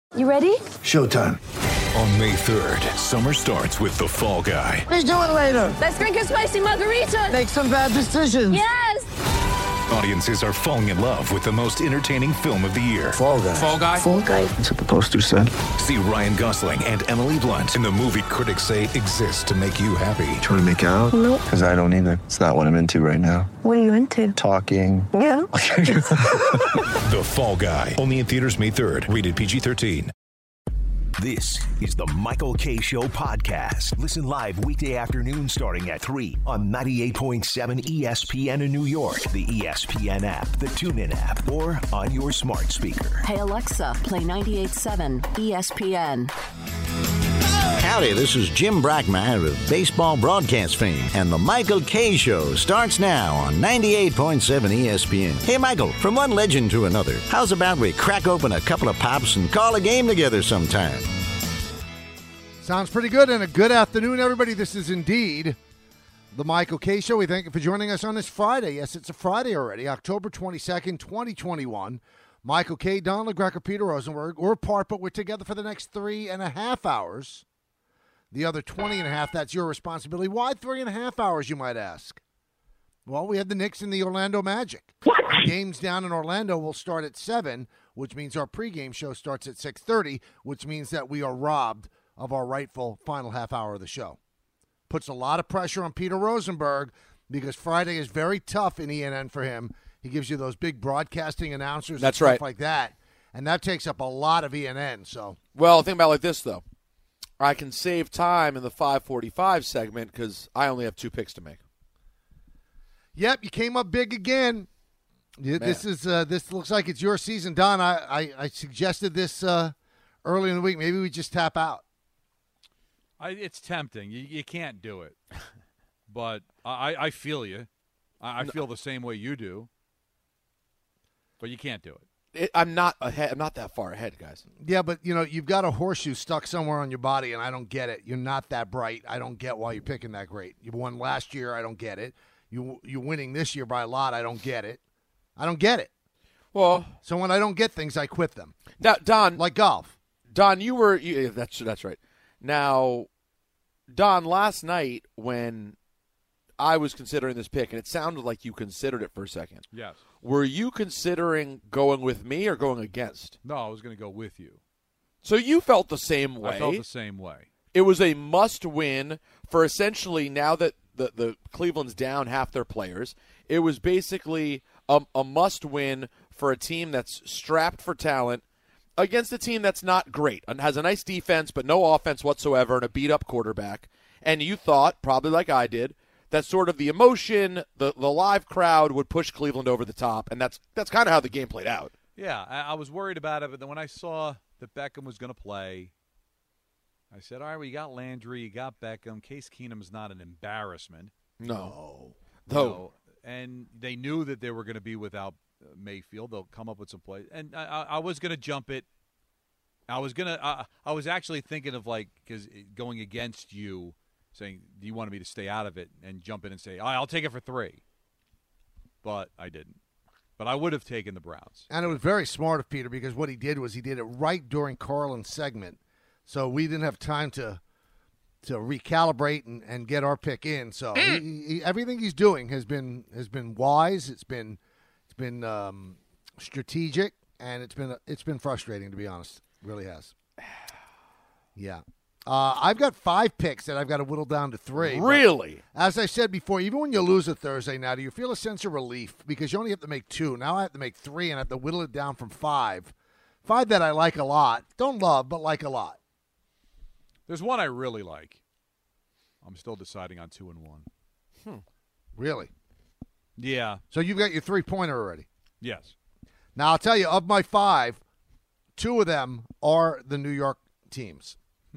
You ready? Showtime. On May 3rd, summer starts with The Fall Guy. Let's do it later. Let's drink a spicy margarita. Make some bad decisions. Yes! Audiences are falling in love with the most entertaining film of the year. Fall Guy. Fall Guy? Fall guy. That's what the poster said. See Ryan Gosling and Emily Blunt in the movie critics say exists to make you happy. Trying to make it out? Nope. Because I don't either. It's not what I'm into right now. What are you into? Talking. Yeah. The Fall Guy. Only in theaters May 3rd. Rated PG-13. This is the Michael Kay Show podcast. Listen live weekday afternoon starting at 3 on 98.7 ESPN in New York, the ESPN app, the TuneIn app, or on your smart speaker. Hey Alexa, play 98.7 ESPN. Howdy, this is Jim Brackmeyer of baseball broadcast fame, and the Michael Kay Show starts now on 98.7 ESPN. Hey, Michael, from one legend to another, how's about we crack open a couple of pops and call a game together sometime? Sounds pretty good, and a good afternoon, everybody. This is indeed the Michael Kay Show. We thank you for joining us on this Friday. Yes, it's a Friday already, October 22nd, 2021. Michael Kay, Don LaGreca, Peter Rosenberg. We're apart, but we're together for the next 3.5 hours. The other 20.5, that's your responsibility. Why 3.5 hours, you might ask? Well, we had the Knicks and the Orlando Magic. What? Games down in Orlando will start at 7, which means our pregame show starts at 6:30, which means that we are robbed of our rightful final half hour of the show. Puts a lot of pressure on Peter Rosenberg because Friday is very tough in ENN for him. He gives you those big broadcasting announcers and stuff like that, and that takes up a lot of ENN. So, well, think about it like this, though. I can save time in the 5:45 segment because I only have 2 picks to make. Yep, you came up big again. This looks like it's your season, Don. I suggested this early in the week. Maybe we just tap out. It's tempting. You can't do it. But I feel you. I feel the same way you do. But you can't do it. I'm not ahead. I'm not that far ahead, guys. Yeah, but, you've got a horseshoe stuck somewhere on your body, and I don't get it. You're not that bright. I don't get why you're picking that great. You won last year. I don't get it. You're winning this year by a lot. I don't get it. I don't get it. Well, so when I don't get things, I quit them. Now, Don, like golf. Don, that's right. Now, Don, last night when I was considering this pick, and it sounded like you considered it for a second. Yes. Were you considering going with me or going against? No, I was going to go with you. So you felt the same way. I felt the same way. It was a must-win for essentially now that the Cleveland's down half their players. It was basically a must-win for a team that's strapped for talent against a team that's not great and has a nice defense but no offense whatsoever and a beat-up quarterback. And you thought, probably like I did, that sort of the emotion, the live crowd would push Cleveland over the top, and that's kind of how the game played out. Yeah, I was worried about it, but then when I saw that Beckham was going to play, I said, all right, well, you got Landry, you got Beckham. Case Keenum's not an embarrassment. No. And they knew that they were going to be without Mayfield. They'll come up with some plays. And I was going to jump it. I was actually thinking of, because going against you, saying, do you want me to stay out of it and jump in and say, I'll take it for 3. But I didn't. But I would have taken the Browns. And it was very smart of Peter because what he did was he did it right during Carlin's segment. So we didn't have time to recalibrate and get our pick in. So everything he's doing has been wise. It's been strategic, and it's been frustrating, to be honest. It really has. Yeah. I've got 5 picks that I've got to whittle down to 3. Really? As I said before, even when you lose a Thursday now, do you feel a sense of relief? Because you only have to make 2. Now I have to make 3, and I have to whittle it down from 5. 5 that I like a lot. Don't love, but like a lot. There's one I really like. I'm still deciding on 2 and 1. Really? Yeah. So you've got your 3-pointer already? Yes. Now, I'll tell you, of my 5, 2 of them are the New York teams.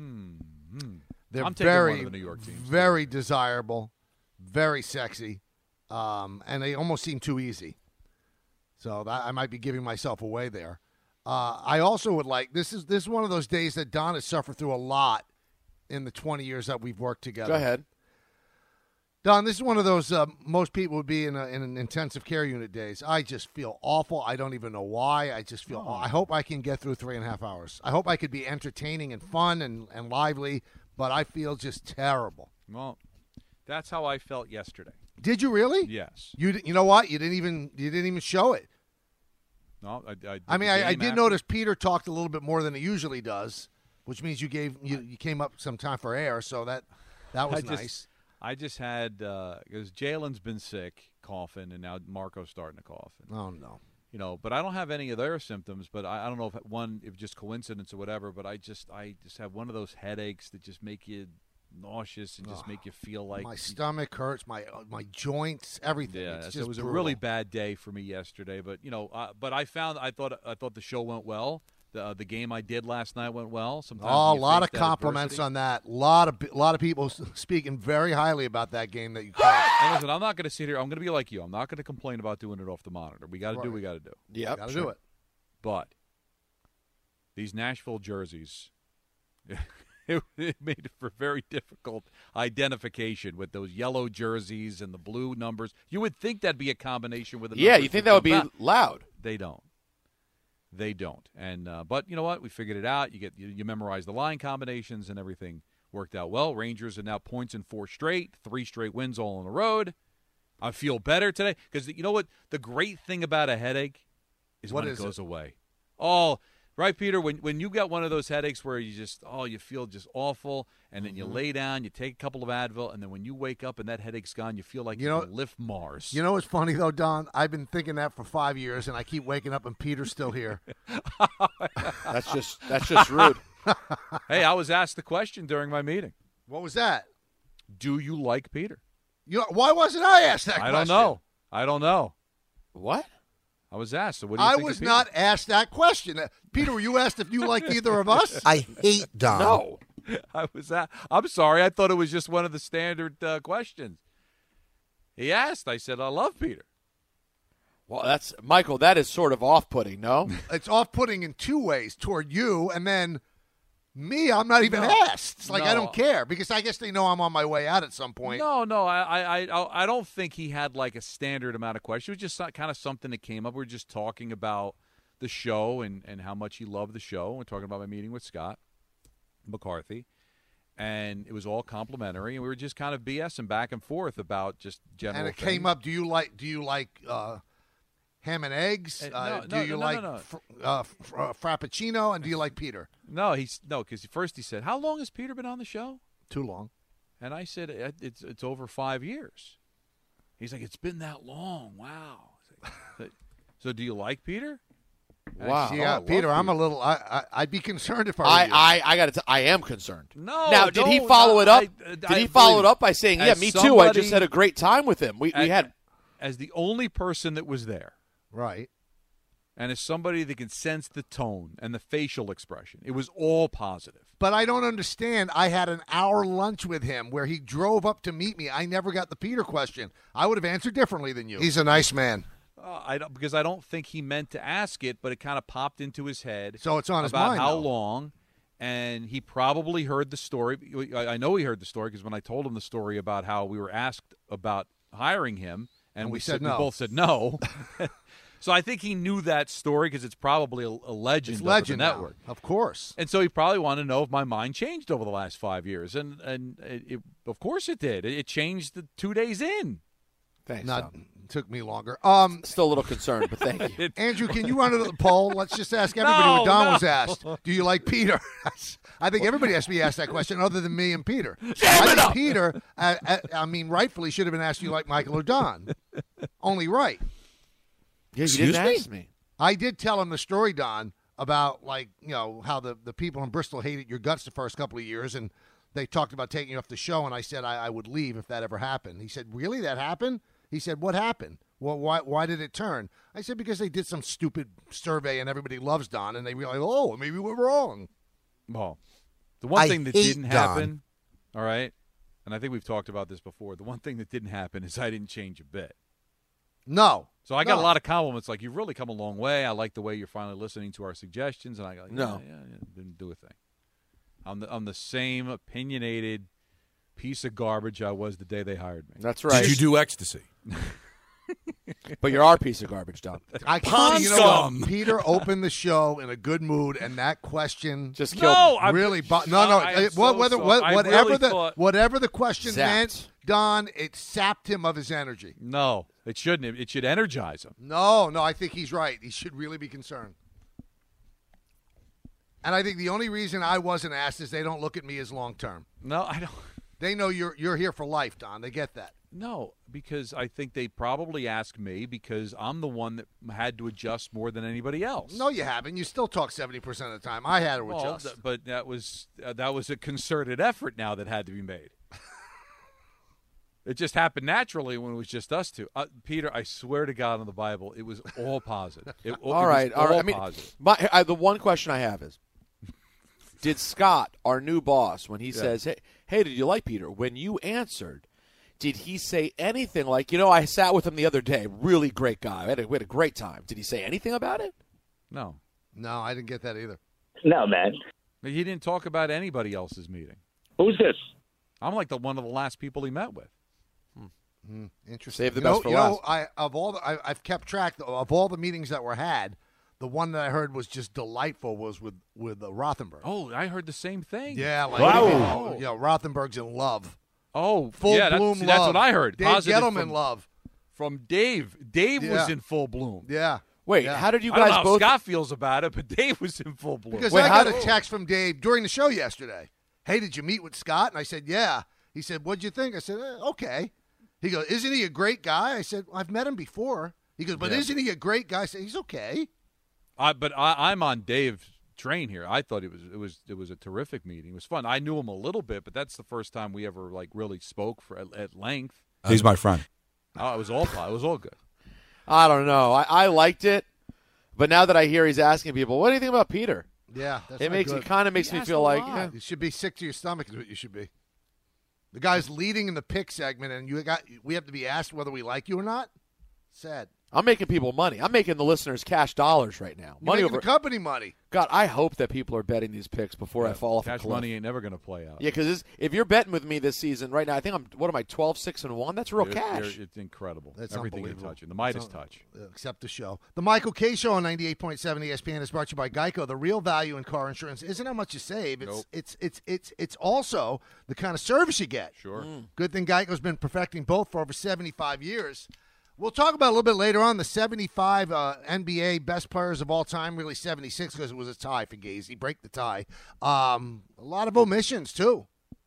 They're I'm taking one of the New York teams. Very desirable, very sexy, and they almost seem too easy. So I might be giving myself away there. I also would like this is one of those days that Don has suffered through a lot in the 20 years that we've worked together. Go ahead. Don, this is one of those most people would be in an intensive care unit days. I just feel awful. I don't even know why. I just feel I hope I can get through 3.5 hours. I hope I could be entertaining and fun and lively, but I feel just terrible. Well, that's how I felt yesterday. Did you really? Yes. You know what? You didn't even show it. No, I did notice Peter talked a little bit more than he usually does, which means you came up some time for air, so that was nice. I just had because Jalen's been sick, coughing, and now Marco's starting to cough. Oh no! But I don't have any of their symptoms. But I don't know if just coincidence or whatever. But I just have one of those headaches that just make you nauseous and just make you feel like my stomach hurts, my joints, everything. Yeah, it's so it was brutal. a really bad day for me yesterday. But but I thought the show went well. The game I did last night went well. Sometimes a lot of compliments on that. A lot of people speaking very highly about that game that you called. And listen, I'm not going to sit here. I'm going to be like you. I'm not going to complain about doing it off the monitor. We got to do what we got to do. Yeah, got to do it. But these Nashville jerseys, it made it for very difficult identification with those yellow jerseys and the blue numbers. You would think that'd be a combination with the numbers. Yeah, you think that would be loud. They don't. They don't. And but you know what? We figured it out. You memorize the line combinations and everything worked out well. Rangers are now points in 4 straight, 3 straight wins all on the road. I feel better today because you know what? The great thing about a headache is when it goes away. Oh, right, Peter? When you got one of those headaches where you just you feel just awful, and then you lay down, you take a couple of Advil, and then when you wake up and that headache's gone, you feel like you can lift Mars. You know what's funny though, Don? I've been thinking that for 5 years, and I keep waking up and Peter's still here. That's just rude. Hey, I was asked the question during my meeting. What was that? Do you like Peter? Why wasn't I asked that question? I don't know. What? I was asked. So what do you think of was Peter? not asked that question. Peter, were you asked if you liked either of us? I hate Don. No. I'm sorry. I thought it was just one of the standard questions. He asked. I said, I love Peter. Well, that's Michael. That is sort of off-putting, no? It's off-putting in 2 ways. Toward you, and then me, I'm not even asked. It's like I don't care because I guess they know I'm on my way out at some point. No. I don't think he had like a standard amount of questions. It was just kind of something that came up. We were just talking about the show and how much he loved the show. We're talking about my meeting with Scott McCarthy, and it was all complimentary, and we were just kind of BSing back and forth about just general. And it things. came up. Do you like ham and eggs? Do you like Frappuccino? And do you like Peter? No, because first he said, "How long has Peter been on the show?" Too long. And I said, "It's over 5 years." He's like, "It's been that long. Wow." So do you like Peter? Wow. Peter, I'm a little. I'd be concerned if I. I am concerned. No. Now, did he follow it up? Did he follow it up by saying, "Yeah, me too. I just had a great time with him. We had." As the only person that was there, right, and as somebody that can sense the tone and the facial expression, it was all positive. But I don't understand. I had an hour lunch with him where he drove up to meet me. I never got the Peter question. I would have answered differently than you. He's a nice man. Because I don't think he meant to ask it, but it kind of popped into his head. So it's on his about mind. How though. long, and he probably heard the story. I know he heard the story because when I told him the story about how we were asked about hiring him, and we said no. We both said no. So I think he knew that story because it's probably a legend of the network, now. Of course. And so he probably wanted to know if my mind changed over the last 5 years, and it, of course it did. It changed the 2 days in. Thanks. Took me longer. Still a little concerned, but thank you. Andrew, can you run into the poll? Let's just ask everybody what Don was asked. Do you like Peter? I think everybody has to be asked that question other than me and Peter. I think Peter, rightfully should have been asked, do you like Michael or Don? Only right. Yeah, you didn't ask me. I did tell him the story, Don, about how the people in Bristol hated your guts the first couple of years, and they talked about taking you off the show, and I said I would leave if that ever happened. He said, really, that happened? He said, what happened? Well, why did it turn? I said, because they did some stupid survey and everybody loves Don, and they realized, maybe we're wrong. Well, the one thing that didn't happen, all right, and I think we've talked about this before, the one thing that didn't happen is I didn't change a bit. No. So I got a lot of compliments like, you've really come a long way. I like the way you're finally listening to our suggestions. And I go, no. Yeah, didn't do a thing. I'm the same opinionated piece of garbage I was the day they hired me. That's right. Did you do ecstasy? But you're our piece of garbage, Don. I Pond you know scum. what? Peter opened the show in a good mood, and that question Just killed me. really. Whatever the question Zapped. meant, Don, it sapped him of his energy. No, it shouldn't. It should energize him. No, I think he's right. He should really be concerned. And I think the only reason I wasn't asked is they don't look at me as long term. No, I don't. They know you're here for life, Don. They get that. No, because I think they probably asked me because I'm the one that had to adjust more than anybody else. No, you haven't. You still talk 70% of the time. I had to Well, adjust. but that was a concerted effort now that had to be made. It just happened naturally when it was just us two. Peter, I swear to God on the Bible, it was all positive. All right. I mean, positive. the one question I have is, did Scott, our new boss, when he says, hey, did you like Peter? When you answered, did he say anything like, I sat with him the other day, really great guy. We had a great time. Did he say anything about it? No. No, I didn't get that either. No, man. He didn't talk about anybody else's meeting. Who's this? I'm like one of the last people he met with. Interesting. Save the best for last. I've kept track of all the meetings that were had. The one that I heard was just delightful was with Rothenberg. Oh, I heard the same thing. Yeah, Rothenberg's in love. Oh, full yeah, bloom love. that's what I heard. Dave Positive Gettleman love. From Dave. Dave was in full bloom. Yeah. Wait, Yeah. how did you I don't guys know both? how Scott feels about it, but Dave was in full bloom. Because Wait, I how got a text from Dave during the show yesterday. Hey, did you meet with Scott? And I said, yeah. He said, what'd you think? I said, okay. He goes, isn't he a great guy? I said, I've met him before. He goes, but isn't he a great guy? I said, he's okay. I'm on Dave's train here. I thought it was a terrific meeting. It was fun. I knew him a little bit, but that's the first time we ever really spoke at length. He's my friend. Oh, it was all good. I don't know. I liked it, but now that I hear he's asking people, what do you think about Peter? Yeah, that's It kind of makes me feel like you should be sick to your stomach is what you should be. The guy's leading in the pick segment, and we have to be asked whether we like you or not. Sad. I'm making people money. I'm making the listeners cash dollars right now. You're making the company money. God, I hope that people are betting these picks before I fall off a Cash cliff. money ain't never going to play out. Yeah, because if you're betting with me this season right now, I think I'm 12-6-1. That's real cash. It's incredible. That's everything you unbelievable. touch. The Midas touch. Except the show. The Michael K. Show on 98.7 ESPN is brought to you by Geico. The real value in car insurance isn't how much you save. It's also the kind of service you get. Sure. Good thing Geico's been perfecting both for over 75 years. We'll talk about a little bit later on the 75 NBA best players of all time, really 76 because it was a tie for Gazy. Break the tie. A lot of omissions, too.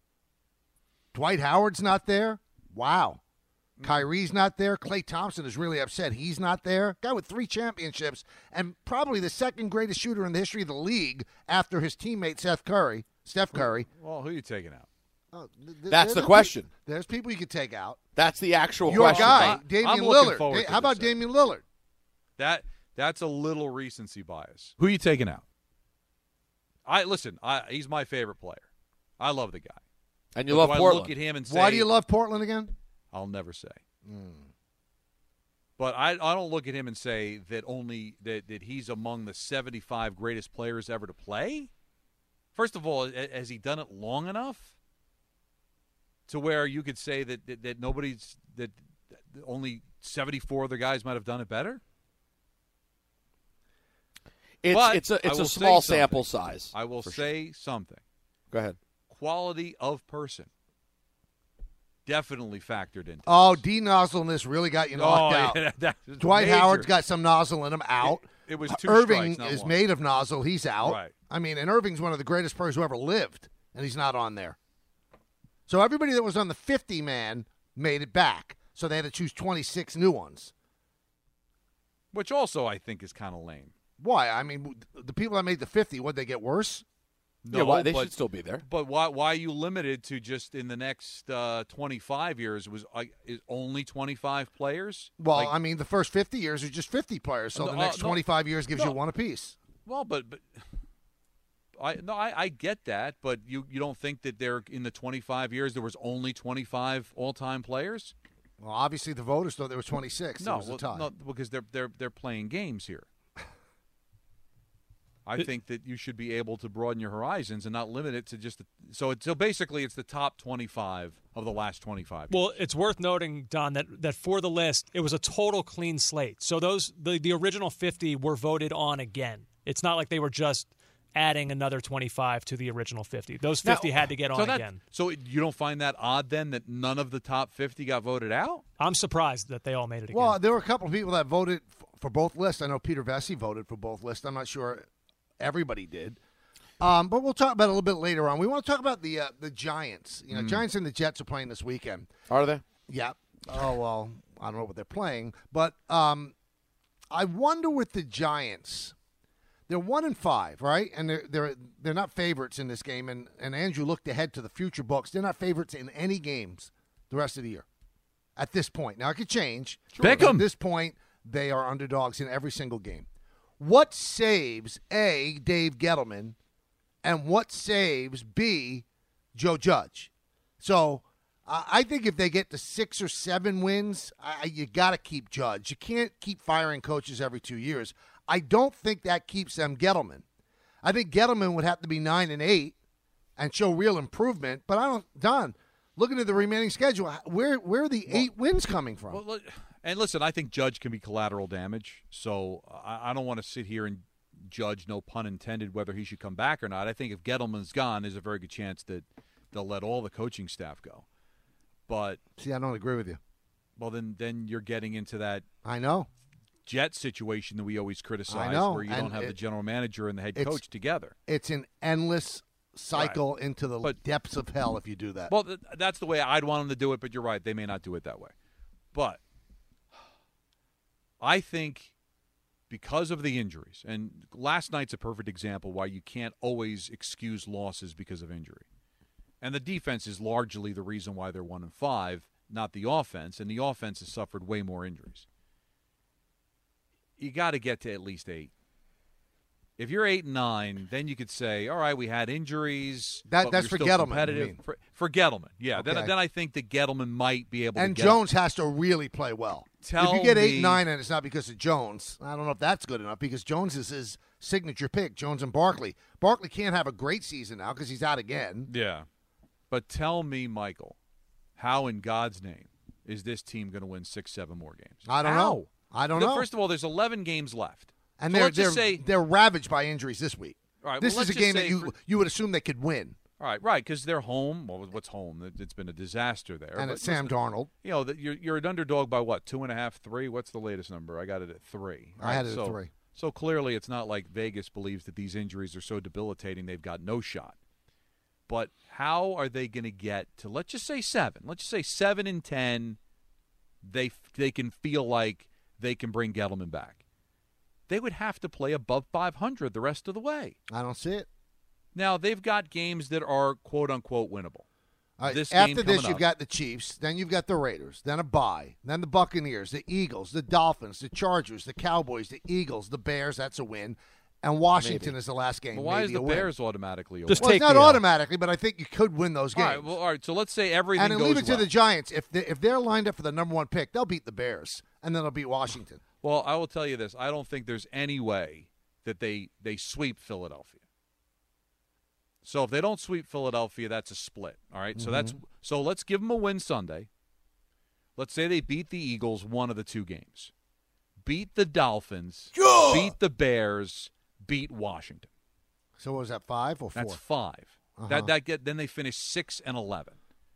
Dwight Howard's not there. Wow. Kyrie's not there. Klay Thompson is really upset he's not there. Guy with 3 championships and probably the second greatest shooter in the history of the league after his teammate Steph Curry. Well, who are you taking out? That's the question. There's people you could take out. That's the actual Your question. guy, Damian Lillard. How about Damian Lillard? That's a little recency bias. Who are you taking out? He's my favorite player. I love the guy. And you love Portland. I look at him and say, why do you love Portland again? I'll never say. But I don't look at him and say that that he's among the 75 greatest players ever to play. First of all, has he done it long enough to where you could say that only 74 other guys might have done it better? It's a small sample size. I will say something. Go ahead. Quality of person definitely factored into. Oh, de-nozzleness really got you knocked out. Yeah, Dwight Howard's got some nozzle in him. Out. It was 2 Irving strikes, is one. made of nozzle. He's out. Right. I mean, and Irving's one of the greatest players who ever lived, and he's not on there. So everybody that was on the 50-man made it back. So they had to choose 26 new ones. Which also I think is kind of lame. Why? I mean, the people that made the 50, would they get worse? No, they should still be there. But why are you limited to just in the next 25 years? Is only 25 players? Well, I mean, the first 50 years are just 50 players, so the next 25 years gives you one apiece. Well, but I get that, but you don't think that there in the 25 years there was only 25 all-time players? Well, obviously the voters thought there was 26. No, because they're playing games here. I think that you should be able to broaden your horizons and not limit it to just so basically it's the top 25 of the last 25 years. Well, it's worth noting, Don, that for the list, it was a total clean slate. So the original 50 were voted on again. It's not like they were just adding another 25 to the original 50. Those 50 had to get on again. So you don't find that odd then that none of the top 50 got voted out? I'm surprised that they all made it again. Well, there were a couple of people that voted for both lists. I know Peter Vesey voted for both lists. I'm not sure everybody did. But we'll talk about it a little bit later on. We want to talk about the Giants. Giants and the Jets are playing this weekend. Are they? Yeah. Oh, well, I don't know what they're playing. But I wonder with the Giants, they're 1-5, right? And they're not favorites in this game. And Andrew looked ahead to the future books. They're not favorites in any games the rest of the year at this point. Now, it could change. Pick 'em. At this point, they are underdogs in every single game. What saves, A, Dave Gettleman, and what saves, B, Joe Judge? So I think if they get to 6 or 7 wins, you got to keep Judge. You can't keep firing coaches every 2 years. I don't think that keeps them Gettleman. I think Gettleman would have to be 9-8 and show real improvement. But I don't, Don, looking at the remaining schedule, where are the 8 wins coming from? Well, and listen, I think Judge can be collateral damage. So I don't want to sit here and judge, no pun intended, whether he should come back or not. I think if Gettleman's gone, there's a very good chance that they'll let all the coaching staff go. But see, I don't agree with you. Well, then you're getting into that. I know. Jet situation that we always criticize, where you don't have the general manager and the head coach together. It's an endless cycle into the depths of hell if you do that. Well, that's the way I'd want them to do it, but you're right. They may not do it that way. But I think because of the injuries, and last night's a perfect example why you can't always excuse losses because of injury. And the defense is largely the reason why they're 1-5, not the offense, and the offense has suffered way more injuries. You got to get to at least 8. If you're 8-9, then you could say, all right, we had injuries. That's for Gettleman. For Gettleman, yeah. Okay. Then I think that Gettleman might be able to get Jones has to really play well. If you get 8-9 and it's not because of Jones, I don't know if that's good enough because Jones is his signature pick, Jones and Barkley. Barkley can't have a great season now because he's out again. Yeah. But tell me, Michael, how in God's name is this team going to win 6-7 more games? I don't know. I don't know. First of all, there's 11 games left. And so they're ravaged by injuries this week. All right, this is a game that you would assume they could win. All right, because they're home. Well, what's home? It's been a disaster there. And it's Sam Darnold. You know, you're an underdog by what, 2.5, 3? What's the latest number? I got it at 3. I had it at 3. So clearly it's not like Vegas believes that these injuries are so debilitating they've got no shot. But how are they going to get to, let's just say 7. Let's just say 7-10, they can feel like they can bring Gettleman back. They would have to play above 500 the rest of the way. I don't see it. Now, they've got games that are quote-unquote winnable. All right, after this, you've got the Chiefs, then you've got the Raiders, then a bye, then the Buccaneers, the Eagles, the Dolphins, the Chargers, the Cowboys, the Eagles, the Bears, that's a win, and Washington is the last game. Well, why is the Bears automatically a win? Well, it's not automatically, but I think you could win those games. All right, so let's say everything goes well. And leave it to well. the Giants. If they're lined up for the number 1 pick, they'll beat the Bears, and then they'll beat Washington. Well, I will tell you this. I don't think there's any way that they sweep Philadelphia. So if they don't sweep Philadelphia, that's a split. All right. Mm-hmm. So let's give them a win Sunday. Let's say they beat the Eagles one of the 2 games, beat the Dolphins, beat the Bears, beat Washington. So what was that, 5 or 4? That's 5. Then they finish 6-11.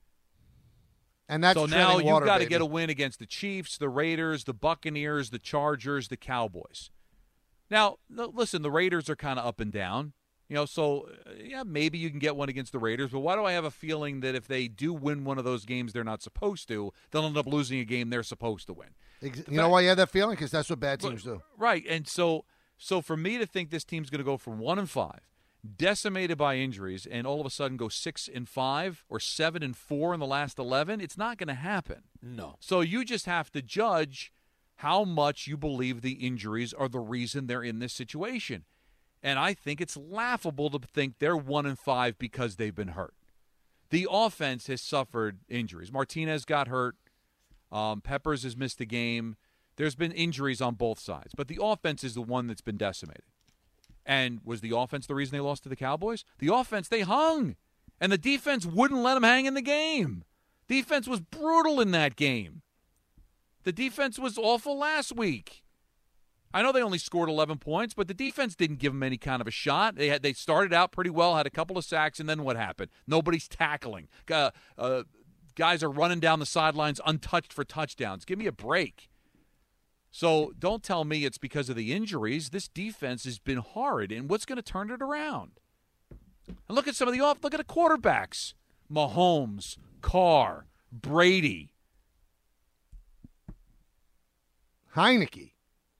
And that's so now water, you've got to baby. get a win against the Chiefs, the Raiders, the Buccaneers, the Chargers, the Cowboys. Now, listen, the Raiders are kind of up and down. You know, so, yeah, maybe you can get one against the Raiders, but why do I have a feeling that if they do win one of those games they're not supposed to, they'll end up losing a game they're supposed to win? You know why you have that feeling? Because that's what bad teams do. Right, and so for me to think this team's going to go from 1-5, decimated by injuries, and all of a sudden go 6-5 or 7-4 in the last 11, it's not going to happen. No. So you just have to judge how much you believe the injuries are the reason they're in this situation. And I think it's laughable to think they're 1-5 because they've been hurt. The offense has suffered injuries. Martinez got hurt. Peppers has missed a game. There's been injuries on both sides. But the offense is the one that's been decimated. And was the offense the reason they lost to the Cowboys? The offense, they hung. And the defense wouldn't let them hang in the game. Defense was brutal in that game. The defense was awful last week. I know they only scored 11 points, but the defense didn't give them any kind of a shot. They started out pretty well, had a couple of sacks, and then what happened? Nobody's tackling. Guys are running down the sidelines untouched for touchdowns. Give me a break. So don't tell me it's because of the injuries. This defense has been hard, and what's going to turn it around? And look at some of the look at the quarterbacks. Mahomes, Carr, Brady. Heineke.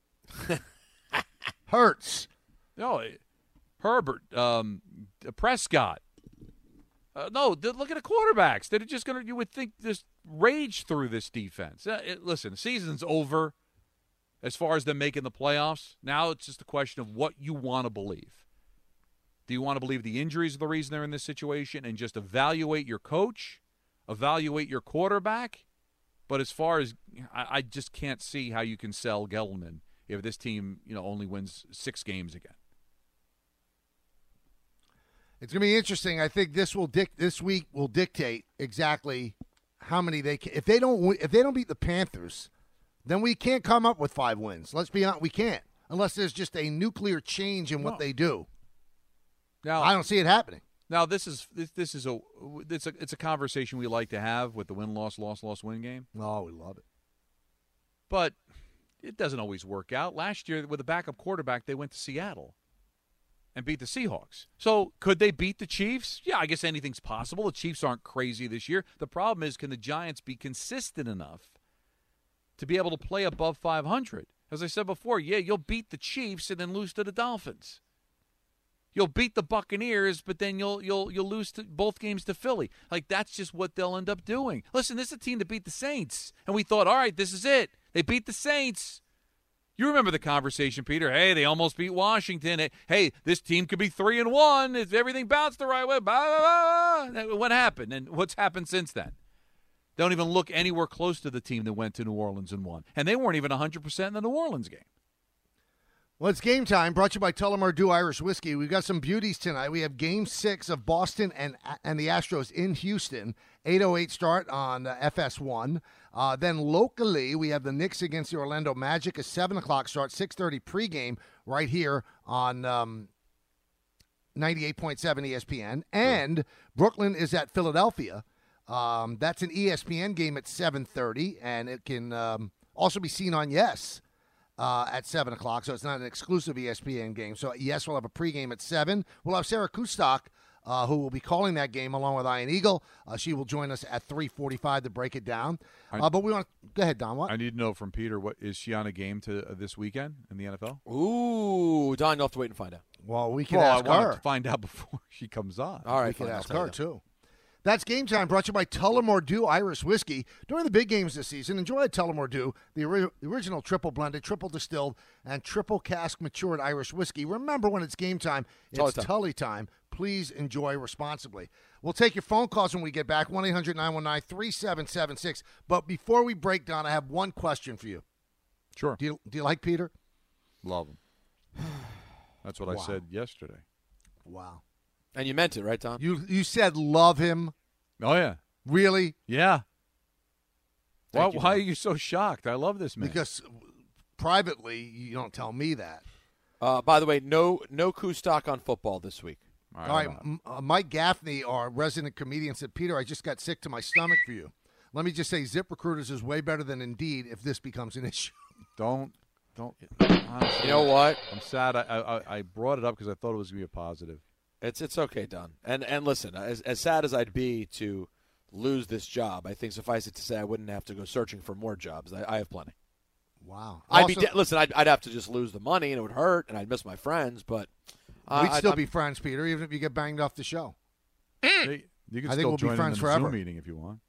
Hurts. No, Herbert, Prescott. Look at the quarterbacks. They're just going to, you would think, just rage through this defense. Listen, the season's over as far as them making the playoffs. Now it's just a question of what you want to believe. Do you want to believe the injuries are the reason they're in this situation and just evaluate your coach, evaluate your quarterback? But as far as, I just can't see how you can sell Gettleman if this team, only wins 6 games again. It's going to be interesting. I think this week will dictate exactly how many they can. If they don't beat the Panthers, then we can't come up with 5 wins. Let's be honest, we can't unless there's just a nuclear change in what they do. Now I don't see it happening. Now it's a conversation we like to have with the win-loss, loss-loss win game. Oh, we love it. But it doesn't always work out. Last year with a backup quarterback, they went to Seattle and beat the Seahawks. So could they beat the Chiefs? Yeah, I guess anything's possible. The Chiefs aren't crazy this year. The problem is, can the Giants be consistent enough to be able to play above 500? As I said before, you'll beat the Chiefs and then lose to the Dolphins. You'll beat the Buccaneers, but then you'll lose both games to Philly. Like, that's just what they'll end up doing. Listen, this is a team that beat the Saints, and we thought, all right, this is it. They beat the Saints. You remember the conversation, Peter. Hey, they almost beat Washington. Hey, this team could be 3-1 if everything bounced the right way. Blah, blah, blah. What happened? And what's happened since then? They don't even look anywhere close to the team that went to New Orleans and won. And they weren't even 100% in the New Orleans game. Well, it's game time, brought to you by Tullamore Dew Irish Whiskey. We've got some beauties tonight. We have Game 6 of Boston and the Astros in Houston, 8:08 start on FS1. Then locally, we have the Knicks against the Orlando Magic, a 7 o'clock start, 6:30 pregame right here on 98.7 ESPN. And Brooklyn is at Philadelphia. That's an ESPN game at 7:30, and it can also be seen on Yes. At 7 o'clock, so it's not an exclusive ESPN game. So, yes, we'll have a pregame at 7. We'll have Sarah Kustok, who will be calling that game along with Ian Eagle. She will join us at 3:45 to break it down. But we want to – go ahead, Don. What? I need to know from Peter, what is she on a game this weekend in the NFL? Ooh, Don, you'll have to wait and find out. Well, we can ask her. I want to find out before she comes on. All right, we can ask her, too. That's Game Time, brought to you by Tullamore Dew Irish Whiskey. During the big games this season, enjoy a Tullamore Dew, the original triple blended, triple distilled, and triple cask matured Irish whiskey. Remember, when it's game time, it's Tully time. Please enjoy responsibly. We'll take your phone calls when we get back, 1-800-919-3776. But before we break down, I have one question for you. Sure. Do you like Peter? Love him. That's what I said yesterday. Wow. And you meant it, right, Tom? You said love him. Oh, yeah. Really? Yeah. Why are you so shocked? I love this man. Because privately, you don't tell me that. By the way, no Kustok on football this week. All right. Mike Gaffney, our resident comedian, said, Peter, I just got sick to my stomach for you. Let me just say, ZipRecruiters is way better than Indeed if this becomes an issue. Don't. Honestly, you know what? I'm sad. I brought it up because I thought it was going to be a positive. It's okay, Don. And listen, as sad as I'd be to lose this job, I think suffice it to say I wouldn't have to go searching for more jobs. I have plenty. Wow. I'd have to just lose the money and it would hurt and I'd miss my friends, but we'd still be friends, Peter, even if you get banged off the show. You can I think still we'll join be friends in the forever. Zoom meeting if you want.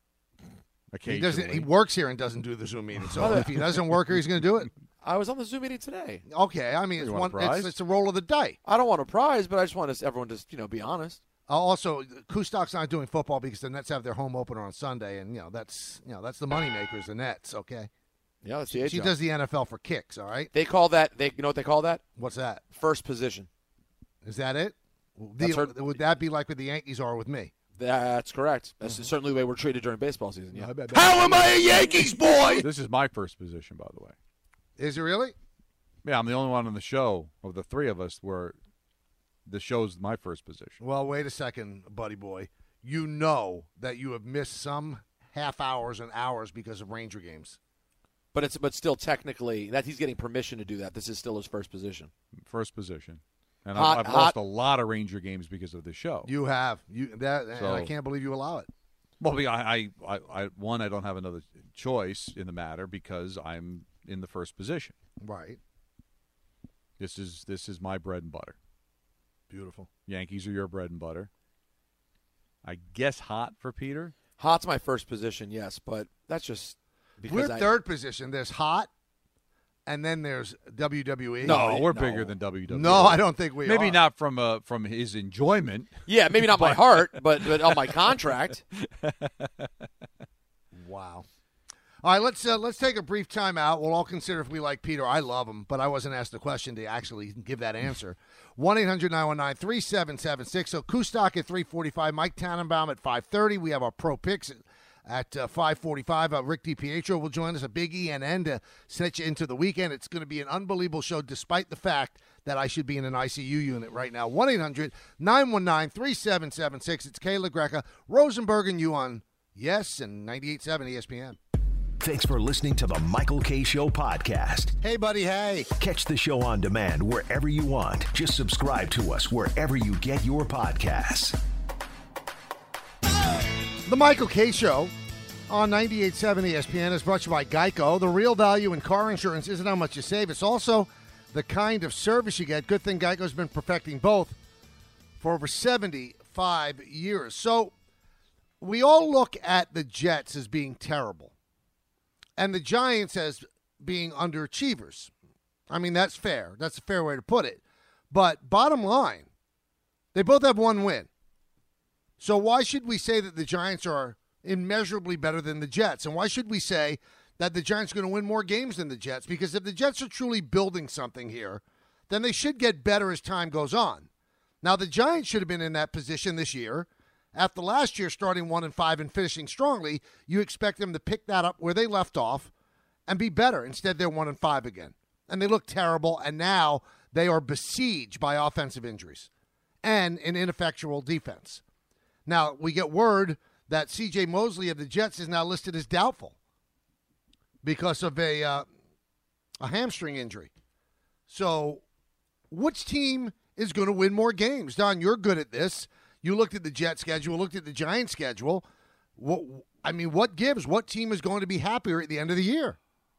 He works here and doesn't do the Zoom meeting. So if he doesn't work here, he's going to do it. I was on the Zoom meeting today. Okay, I mean, it's a roll of the die. I don't want a prize, but I just want everyone to be honest. Also, Kustak's not doing football because the Nets have their home opener on Sunday, and that's the moneymakers, the Nets. Okay. Yeah, that's the A She job. does the NFL for kicks, all right? They call that, you know what they call that? What's that? First position. Is that it? That's her- Would that be like what the Yankees are with me? That's correct. That's certainly the way we're treated during baseball season. Yeah. How am I a Yankees boy? This is my first position, by the way. Is it really? Yeah, I'm the only one on the show of the three of us where the show's my first position. Well, wait a second, buddy boy. You know that you have missed some half hours and hours because of Ranger games. But still technically that he's getting permission to do that. This is still his first position. First position. And Hot- I've hot- lost a lot of Ranger games because of the show. You have. And So- I can't believe you allow it. Well, I don't have another choice in the matter because I'm in the first position. Right. This is my bread and butter. Beautiful. Yankees are your bread and butter. I guess hot for Peter. Hot's my first position, yes, but that's just because We're third position. There's hot, and then there's WWE. No, we're bigger than WWE. No, I don't think we are. Maybe not from his enjoyment. Yeah, maybe not my heart, but on my contract. Wow. All right, let's take a brief time out. We'll all consider if we like Peter. I love him, but I wasn't asked the question to actually give that answer. 1-800-919-3776. So Kustok at 3:45, Mike Tannenbaum at 5:30. We have our pro picks at 5:45. Rick DiPietro will join us, a big ENN to set you into the weekend. It's going to be an unbelievable show, despite the fact that I should be in an ICU unit right now. 1-800-919-3776. It's Kayla Greca, Rosenberg, and you on Yes and 98.7 ESPN. Thanks for listening to the Michael K. Show podcast. Hey, buddy, hey. Catch the show on demand wherever you want. Just subscribe to us wherever you get your podcasts. The Michael K. Show on 98.7 ESPN is brought to you by Geico. The real value in car insurance isn't how much you save. It's also the kind of service you get. Good thing Geico's been perfecting both for over 75 years. So we all look at the Jets as being terrible and the Giants as being underachievers. I mean, that's fair. That's a fair way to put it. But bottom line, they both have one win. So why should we say that the Giants are immeasurably better than the Jets? And why should we say that the Giants are going to win more games than the Jets? Because if the Jets are truly building something here, then they should get better as time goes on. Now, the Giants should have been in that position this year. After last year starting 1-5 and finishing strongly, you expect them to pick that up where they left off and be better. Instead, they're 1-5 again. And they look terrible, and now they are besieged by offensive injuries and an ineffectual defense. Now, we get word that C.J. Mosley of the Jets is now listed as doubtful because of a hamstring injury. So which team is going to win more games? Don, you're good at this. You looked at the Jets schedule, looked at the Giants schedule. What gives? What team is going to be happier at the end of the year?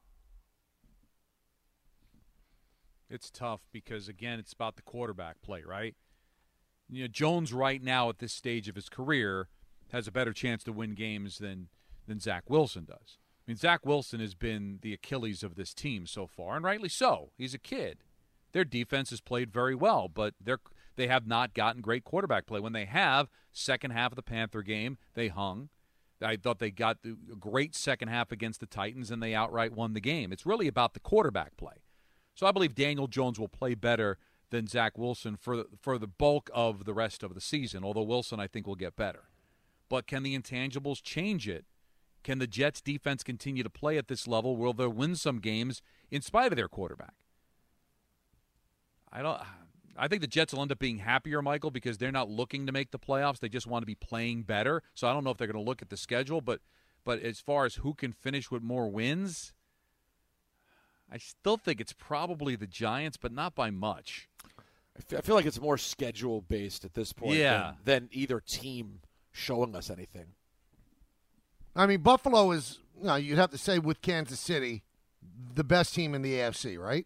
It's tough because, again, it's about the quarterback play, right? You know, Jones right now at this stage of his career has a better chance to win games than Zach Wilson does. I mean, Zach Wilson has been the Achilles of this team so far, and rightly so. He's a kid. Their defense has played very well, but they have not gotten great quarterback play. When they have, second half of the Panther game, they hung. I thought they got a great second half against the Titans, and they outright won the game. It's really about the quarterback play. So I believe Daniel Jones will play better than Zach Wilson for the bulk of the rest of the season, although Wilson, I think, will get better. But can the intangibles change it? Can the Jets' defense continue to play at this level? Will they win some games in spite of their quarterback? I think the Jets will end up being happier, Michael, because they're not looking to make the playoffs. They just want to be playing better. So I don't know if they're going to look at the schedule, but as far as who can finish with more wins, I still think it's probably the Giants, but not by much. I feel like it's more schedule-based at this point than either team showing us anything. I mean, Buffalo is, you'd have to say with Kansas City, the best team in the AFC, right?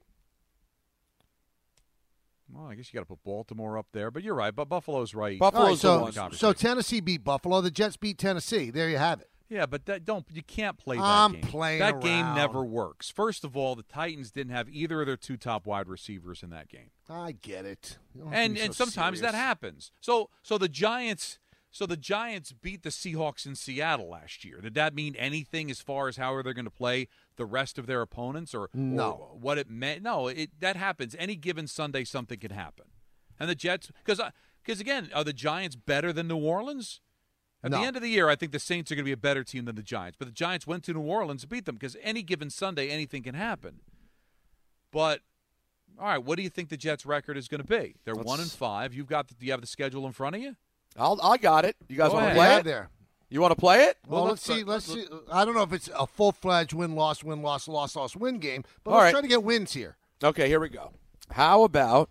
Well, I guess you got to put Baltimore up there, but you're right. But Buffalo's right. Buffalo's the one. So Tennessee beat Buffalo. The Jets beat Tennessee. There you have it. Yeah, but you can't play that I'm game. Playing that around. game never works. First of all, the Titans didn't have either of their two top wide receivers in that game. I get it. And sometimes that happens. So the Giants So the Giants beat the Seahawks in Seattle last year. Did that mean anything as far as how they're going to play the rest of their opponents, or what it meant? No, that happens. Any given Sunday, something can happen. And the Jets, because again, are the Giants better than New Orleans? At the end of the year, I think the Saints are going to be a better team than the Giants. But the Giants went to New Orleans and beat them because any given Sunday, anything can happen. But all right, what do you think the Jets' record is going to be? They're 1-5. Do you have the schedule in front of you? I got it. You guys want to play play it? it? There. You want to play it? Well, let's see. I don't know if it's a full-fledged win-loss, win-loss, loss-loss win game, but All let's right. try to get wins here. Okay, here we go. How about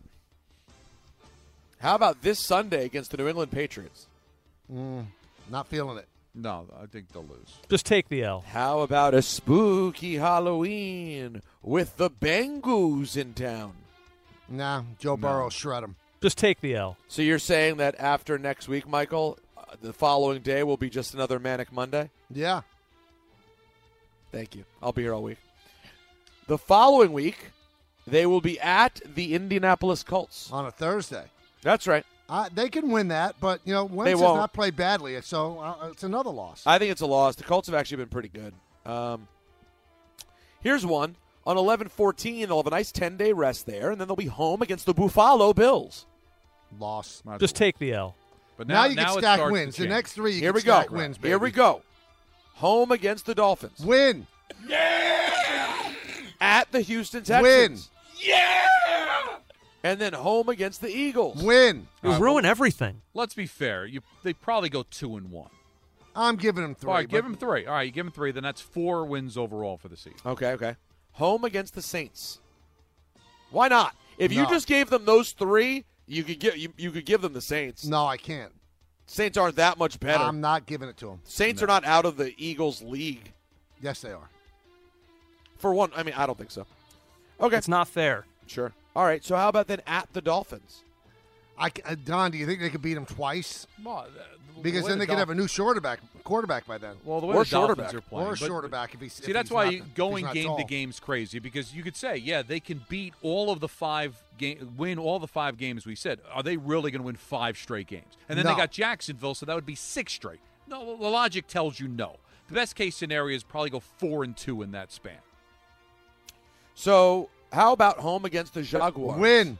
this Sunday against the New England Patriots? Not feeling it. No, I think they'll lose. Just take the L. How about a spooky Halloween with the Bengals in town? Nah, Joe Burrow, shred him. Just take the L. So you're saying that after next week, Michael, the following day will be just another Manic Monday? Yeah. Thank you. I'll be here all week. The following week, they will be at the Indianapolis Colts. On a Thursday. That's right. They can win that, but, Wentz They has won't. not played badly, so it's another loss. I think it's a loss. The Colts have actually been pretty good. Here's one. On 11-14, they'll have a nice 10-day rest there, and then they'll be home against the Buffalo Bills. Loss. Just take the L. But now you can it stack starts wins. to The change. next three, you Here can we go. stack wins, baby. Here we go. Home against the Dolphins. Win. At the Houston Texans. Win. And then home against the Eagles. Win. You ruin everything. Let's be fair. They probably go 2-1. I'm giving them 3. All right, but give them 3. All right, you give them 3. Then that's 4 wins overall for the season. Okay. Home against the Saints. Why not? If you No. just gave them those 3, you could give them the Saints. No, I can't. Saints aren't that much better. I'm not giving it to them. Saints are not out of the Eagles' league. Yes, they are. For one, I mean, I don't think so. Okay. It's not fair. Sure. All right, so how about then at the Dolphins? Don, do you think they could beat them twice? Well, Because then they could have a new quarterback by then. Well, the way Or the Dolphins shorterback. are playing. Or but- quarterback if he's See, that's why going not game to tall. game's crazy, because you could say, yeah, they can beat all of the 5 win all the 5 games we said. Are they really going to win 5 straight games? And then No. they got Jacksonville, so that would be 6 straight. No, the logic tells you no. The best case scenario is probably go 4-2 in that span. So how about home against the Jaguars? Win.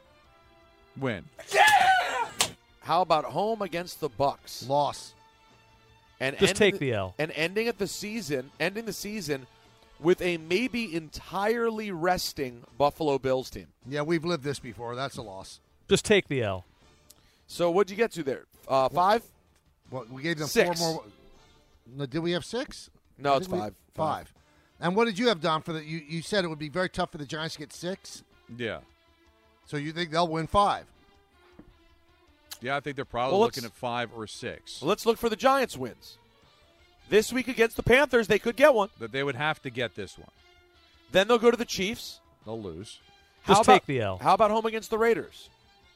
How about home against the Bucks? Loss. And Just end take the L. And ending the season with a maybe entirely resting Buffalo Bills team. Yeah, we've lived this before. That's a loss. Just take the L. So what'd you get to there? 5? What, we gave them 6. 4 more. No, did we have 6? No, I it's think 5. 5. And what did you have, Don, for the? You said it would be very tough for the Giants to get 6. Yeah. So you think they'll win 5? Yeah, I think they're probably Well, looking at 5 or 6. Let's look for the Giants' wins. This week against the Panthers, they could get one. That they would have to get this one. Then they'll go to the Chiefs. They'll lose. Just take the L. How about home against the Raiders?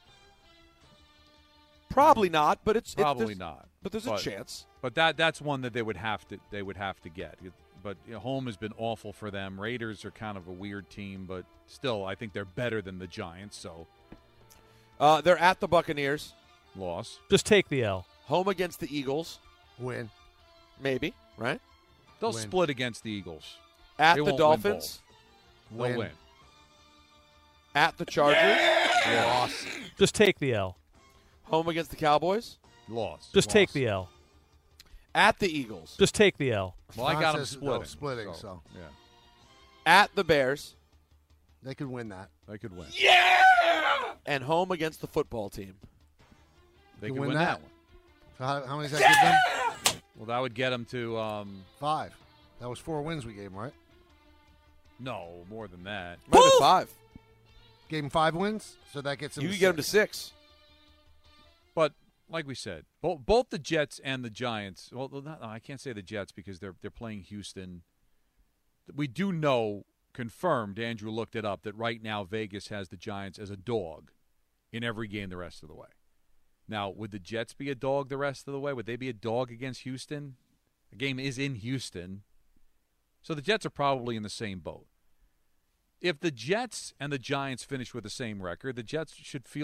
Probably not, but it's Probably there's- not. But there's a chance. But that's one that they would have to get. But home has been awful for them. Raiders are kind of a weird team, but still, I think they're better than the Giants. So They're at the Buccaneers. loss. Just take the L. Home against the Eagles. Win. Maybe, right? They'll Win. split against the Eagles. At They the won't win Dolphins. They'll Win. win. At the Chargers. Loss. Just take the L. Home against the Cowboys. Loss. Just take the L. At the Eagles. Just take the L. Well, I Don got them says splitting. no, splitting, so. yeah, At the Bears. They could win that. they could win. And home against the football team. They Could could win win that. that one. So how many does that give them? Well, that would get them to 5. That was 4 wins we gave them, right? no more than that. Might have been 5. Gave them 5 wins, so that gets them. You to could get them to 6. 6. But like we said, both the Jets and the Giants. Well, I can't say the Jets because they're playing Houston. We do know, confirmed. Andrew looked it up, that right now Vegas has the Giants as a dog in every game the rest of the way. Now, would the Jets be a dog the rest of the way? Would they be a dog against Houston? The game is in Houston, so the Jets are probably in the same boat. If the Jets and the Giants finish with the same record, the Jets should feel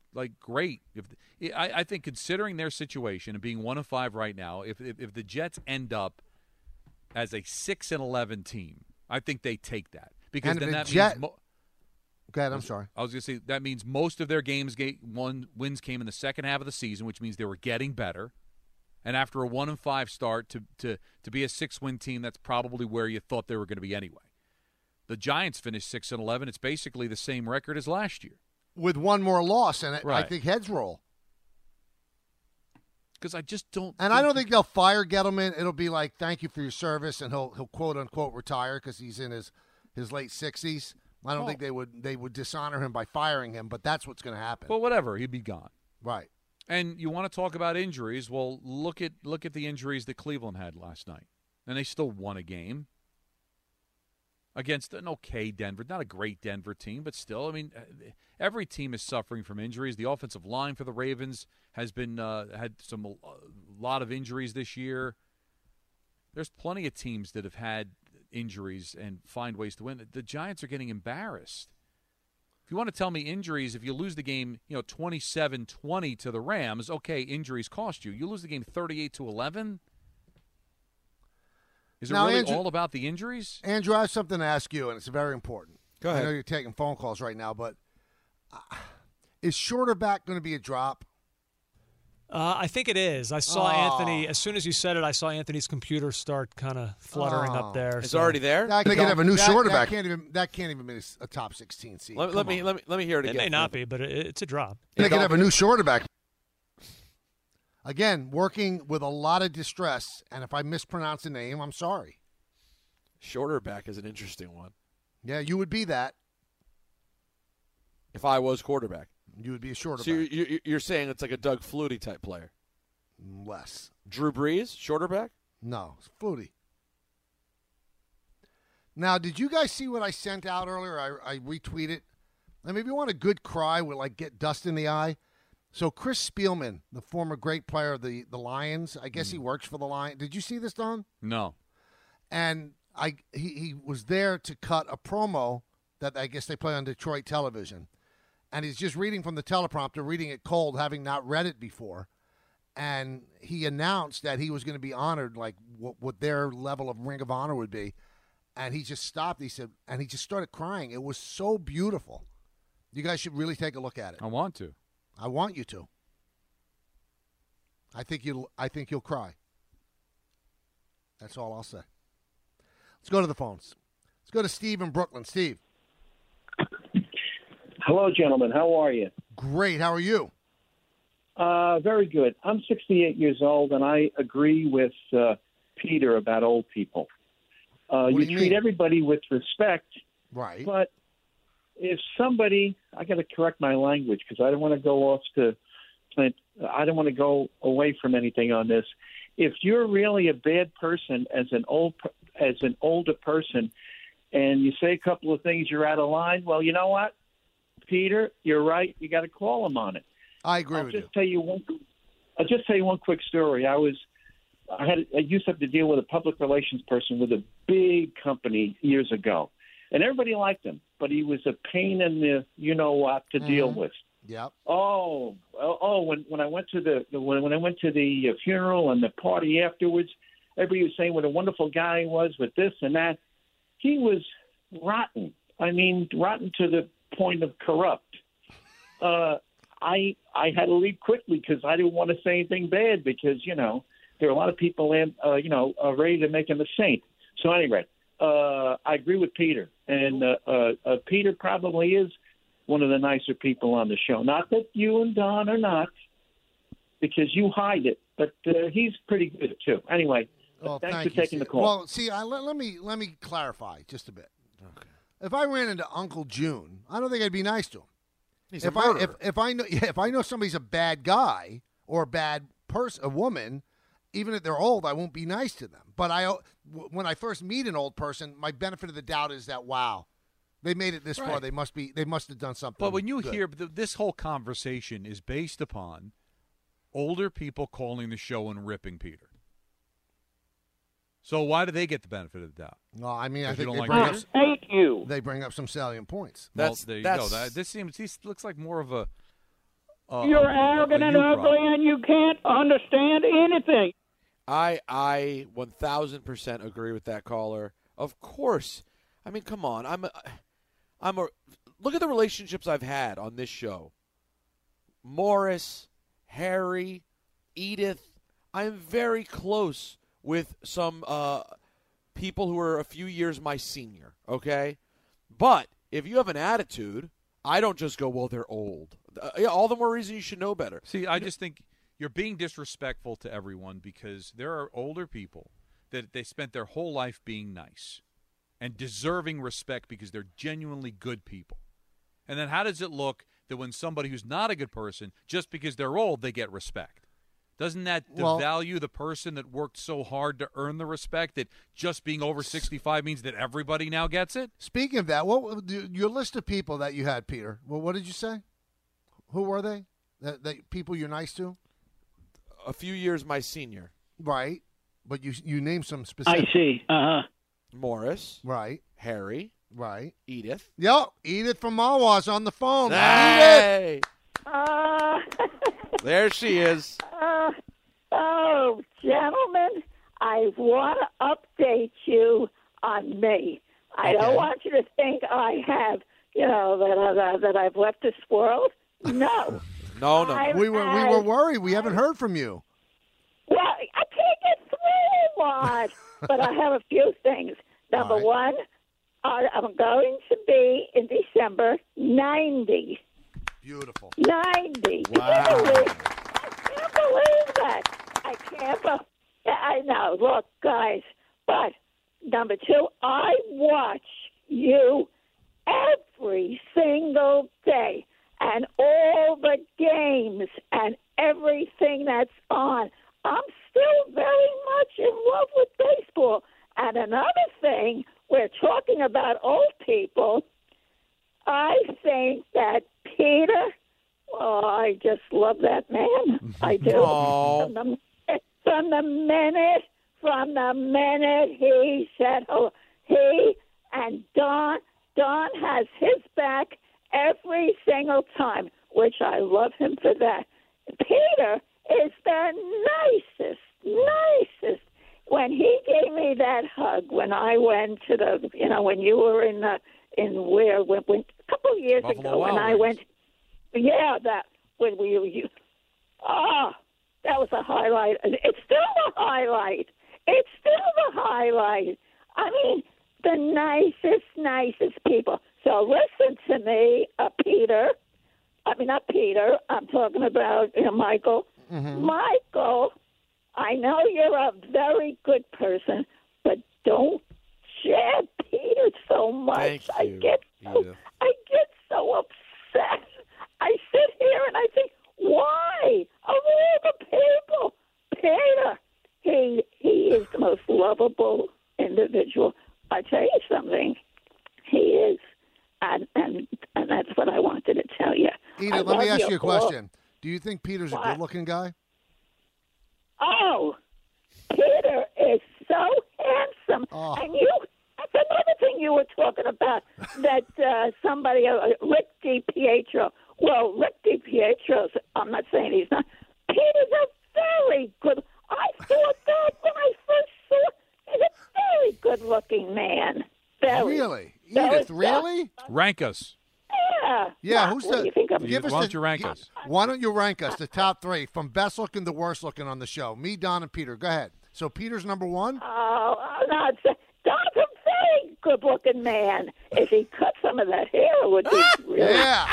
like great. I think considering their situation and being 1-5 right now, if the Jets end up as a 6-11 team, I think they take that because And then if that the means. Go ahead. I'm sorry. I was going to say that means most of their wins came in the second half of the season, which means they were getting better. And after a 1-5 start, to be a 6-win team, that's probably where you thought they were going to be anyway. The Giants finished 6-11. It's basically the same record as last year, with one more loss, and Right. I think heads roll. Because I just don't. And I don't think they'll fire Gettleman. It'll be like, thank you for your service, and he'll quote unquote retire because he's in his late 60s. I don't think they would dishonor him by firing him, but that's what's going to happen. Well, whatever, he'd be gone. Right. And you want to talk about injuries? Well, look at the injuries that Cleveland had last night, and they still won a game against an okay Denver, not a great Denver team, but still. I mean, every team is suffering from injuries. The offensive line for the Ravens has been had a lot of injuries this year. There's plenty of teams that have had injuries and find ways to win. The Giants are getting embarrassed. If you want to tell me injuries, if you lose the game, 27-20 to the Rams, okay, injuries cost you. You lose the game 38-11. Is it Now, really Andrew, all about the injuries? Andrew, I have something to ask you, and it's very important. Go ahead. I know you're taking phone calls right now, but is shorter back going to be a drop? I think it is. I saw Anthony, as soon as you said it, I saw Anthony's computer start kind of fluttering up there. It's already there? They could have a new shorter back. That can't even be a top 16 seed. Let me hear it again. It may not be, but it's a drop. They could have a new shorter back. Again, working with a lot of distress, and if I mispronounce the name, I'm sorry. Shorter back is an interesting one. Yeah, you would be that. If I was quarterback. You would be a shorter so back. You're saying it's like a Doug Flutie type player? Less. Drew Brees, shorter back? No, it's Flutie. Now, did you guys see what I sent out earlier? I retweeted. I mean, if you want a good cry with, like, get dust in the eye. So Chris Spielman, the former great player of the Lions, I guess he works for the Lions. Did you see this, Don? No. And he was there to cut a promo that I guess they play on Detroit television. And he's just reading from the teleprompter, reading it cold, having not read it before. And he announced that he was going to be honored, like what their level of Ring of Honor would be. And he just stopped. He said, and he just started crying. It was so beautiful. You guys should really take a look at it. I want to. I want you to. I think you'll cry. That's all I'll say. Let's go to the phones. Let's go to Steve in Brooklyn. Steve. Hello, gentlemen. How are you? Great. How are you? Very good. I'm 68 years old, and I agree with Peter about old people. You treat everybody with respect. Right. But if somebody, I got to correct my language because I don't want to go off to Clint. I don't want to go away from anything on this. If you're really a bad person as an older person, and you say a couple of things, you're out of line. Well, you know what, Peter, you're right. You got to call him on it. I agree with you. I'll just tell you one quick story. I used to have to deal with a public relations person with a big company years ago, and everybody liked him, but he was a pain in the you-know-what to deal with. Yep. When I went to the funeral and the party afterwards, everybody was saying what a wonderful guy he was with this and that. He was rotten. I mean, rotten to the point of corrupt. I had to leave quickly because I didn't want to say anything bad because, there are a lot of people ready to make him a saint. So anyway, I agree with Peter. And Peter probably is one of the nicer people on the show. Not that you and Don are not, because you hide it, but he's pretty good too. Anyway, thanks for taking the call. Well, see, let me clarify just a bit. Okay. If I ran into Uncle June, I don't think I'd be nice to him. He's a murderer. If I know somebody's a bad guy or a bad person, a woman, even if they're old, I won't be nice to them. But when I first meet an old person, my benefit of the doubt is that, wow, they made it this far. They must have done something. But when you good. hear this whole conversation is based upon older people calling the show and ripping Peter. So why do they get the benefit of the doubt? No, I mean, I think they bring up some salient points. There you go. This looks like more of a You're arrogant and ugly, and you can't understand anything. I 1,000% agree with that caller. Of course. I mean, come on. Look at the relationships I've had on this show. Morris, Harry, Edith. I am very close with some people who are a few years my senior, okay? But if you have an attitude, I don't just go, well, they're old. All the more reason you should know better. See, I just think you're being disrespectful to everyone because there are older people that they spent their whole life being nice and deserving respect because they're genuinely good people. And then how does it look that when somebody who's not a good person, just because they're old, they get respect? Doesn't that devalue the person that worked so hard to earn the respect that just being over 65 means that everybody now gets it? Speaking of that, your list of people that you had, Peter, well, what did you say? Who were they? That people you're nice to? A few years my senior. Right. But you named some specific. I see. Morris. Right. Harry. Right. Edith. Yep. Edith from Mawa's on the phone. Hey. Edith. There she is. Oh, gentlemen, I want to update you on me. I don't want you to think I have, that I've left this world. No. No. We were worried. We haven't heard from you. Well, I can't get through a lot, but I have a few things. Number one, I'm going to be in December 90. Beautiful. 90. Wow. I can't believe that. I know. Look, guys. But number two, I watch you every single day and all the games and everything that's on. I'm still very much in love with baseball. And another thing, we're talking about old people. I think that Peter, I just love that man. I do. From the minute he said, he and Don has his back every single time, which I love him for that. Peter is the nicest. When he gave me that hug when I went to when you were in a couple of years Buffalo ago, Wild when I Wings. went, that was a highlight. It's still the highlight. I mean, the nicest people. So listen to me, Peter. I mean, not Peter. I'm talking about Michael. Mm-hmm. Michael, I know you're a very good person, but don't share Peter so much. Thank you, I get so upset. I sit here and I think, why? Of all the people, Peter, he is the most lovable individual. I tell you something, he is, and that's what I wanted to tell you. Edith, let me ask you a question. Do you think Peter's a good-looking guy? Oh, Peter is so handsome. Oh. And that's another thing you were talking about, that somebody, Rick DiPietro. Well, Rick DiPietro's, I'm not saying he's not. Peter's a very good, I thought that when I first saw him. He's a very good-looking man. Very. Really? Edith, really? Rank us. Yeah, who's the? Why don't you rank us? Why don't you rank us, the top three, from best looking to worst looking on the show? Me, Don, and Peter. Go ahead. So Peter's number one? Oh, no, Don's a very good-looking man. If he cut some of that hair, it would be really... Yeah.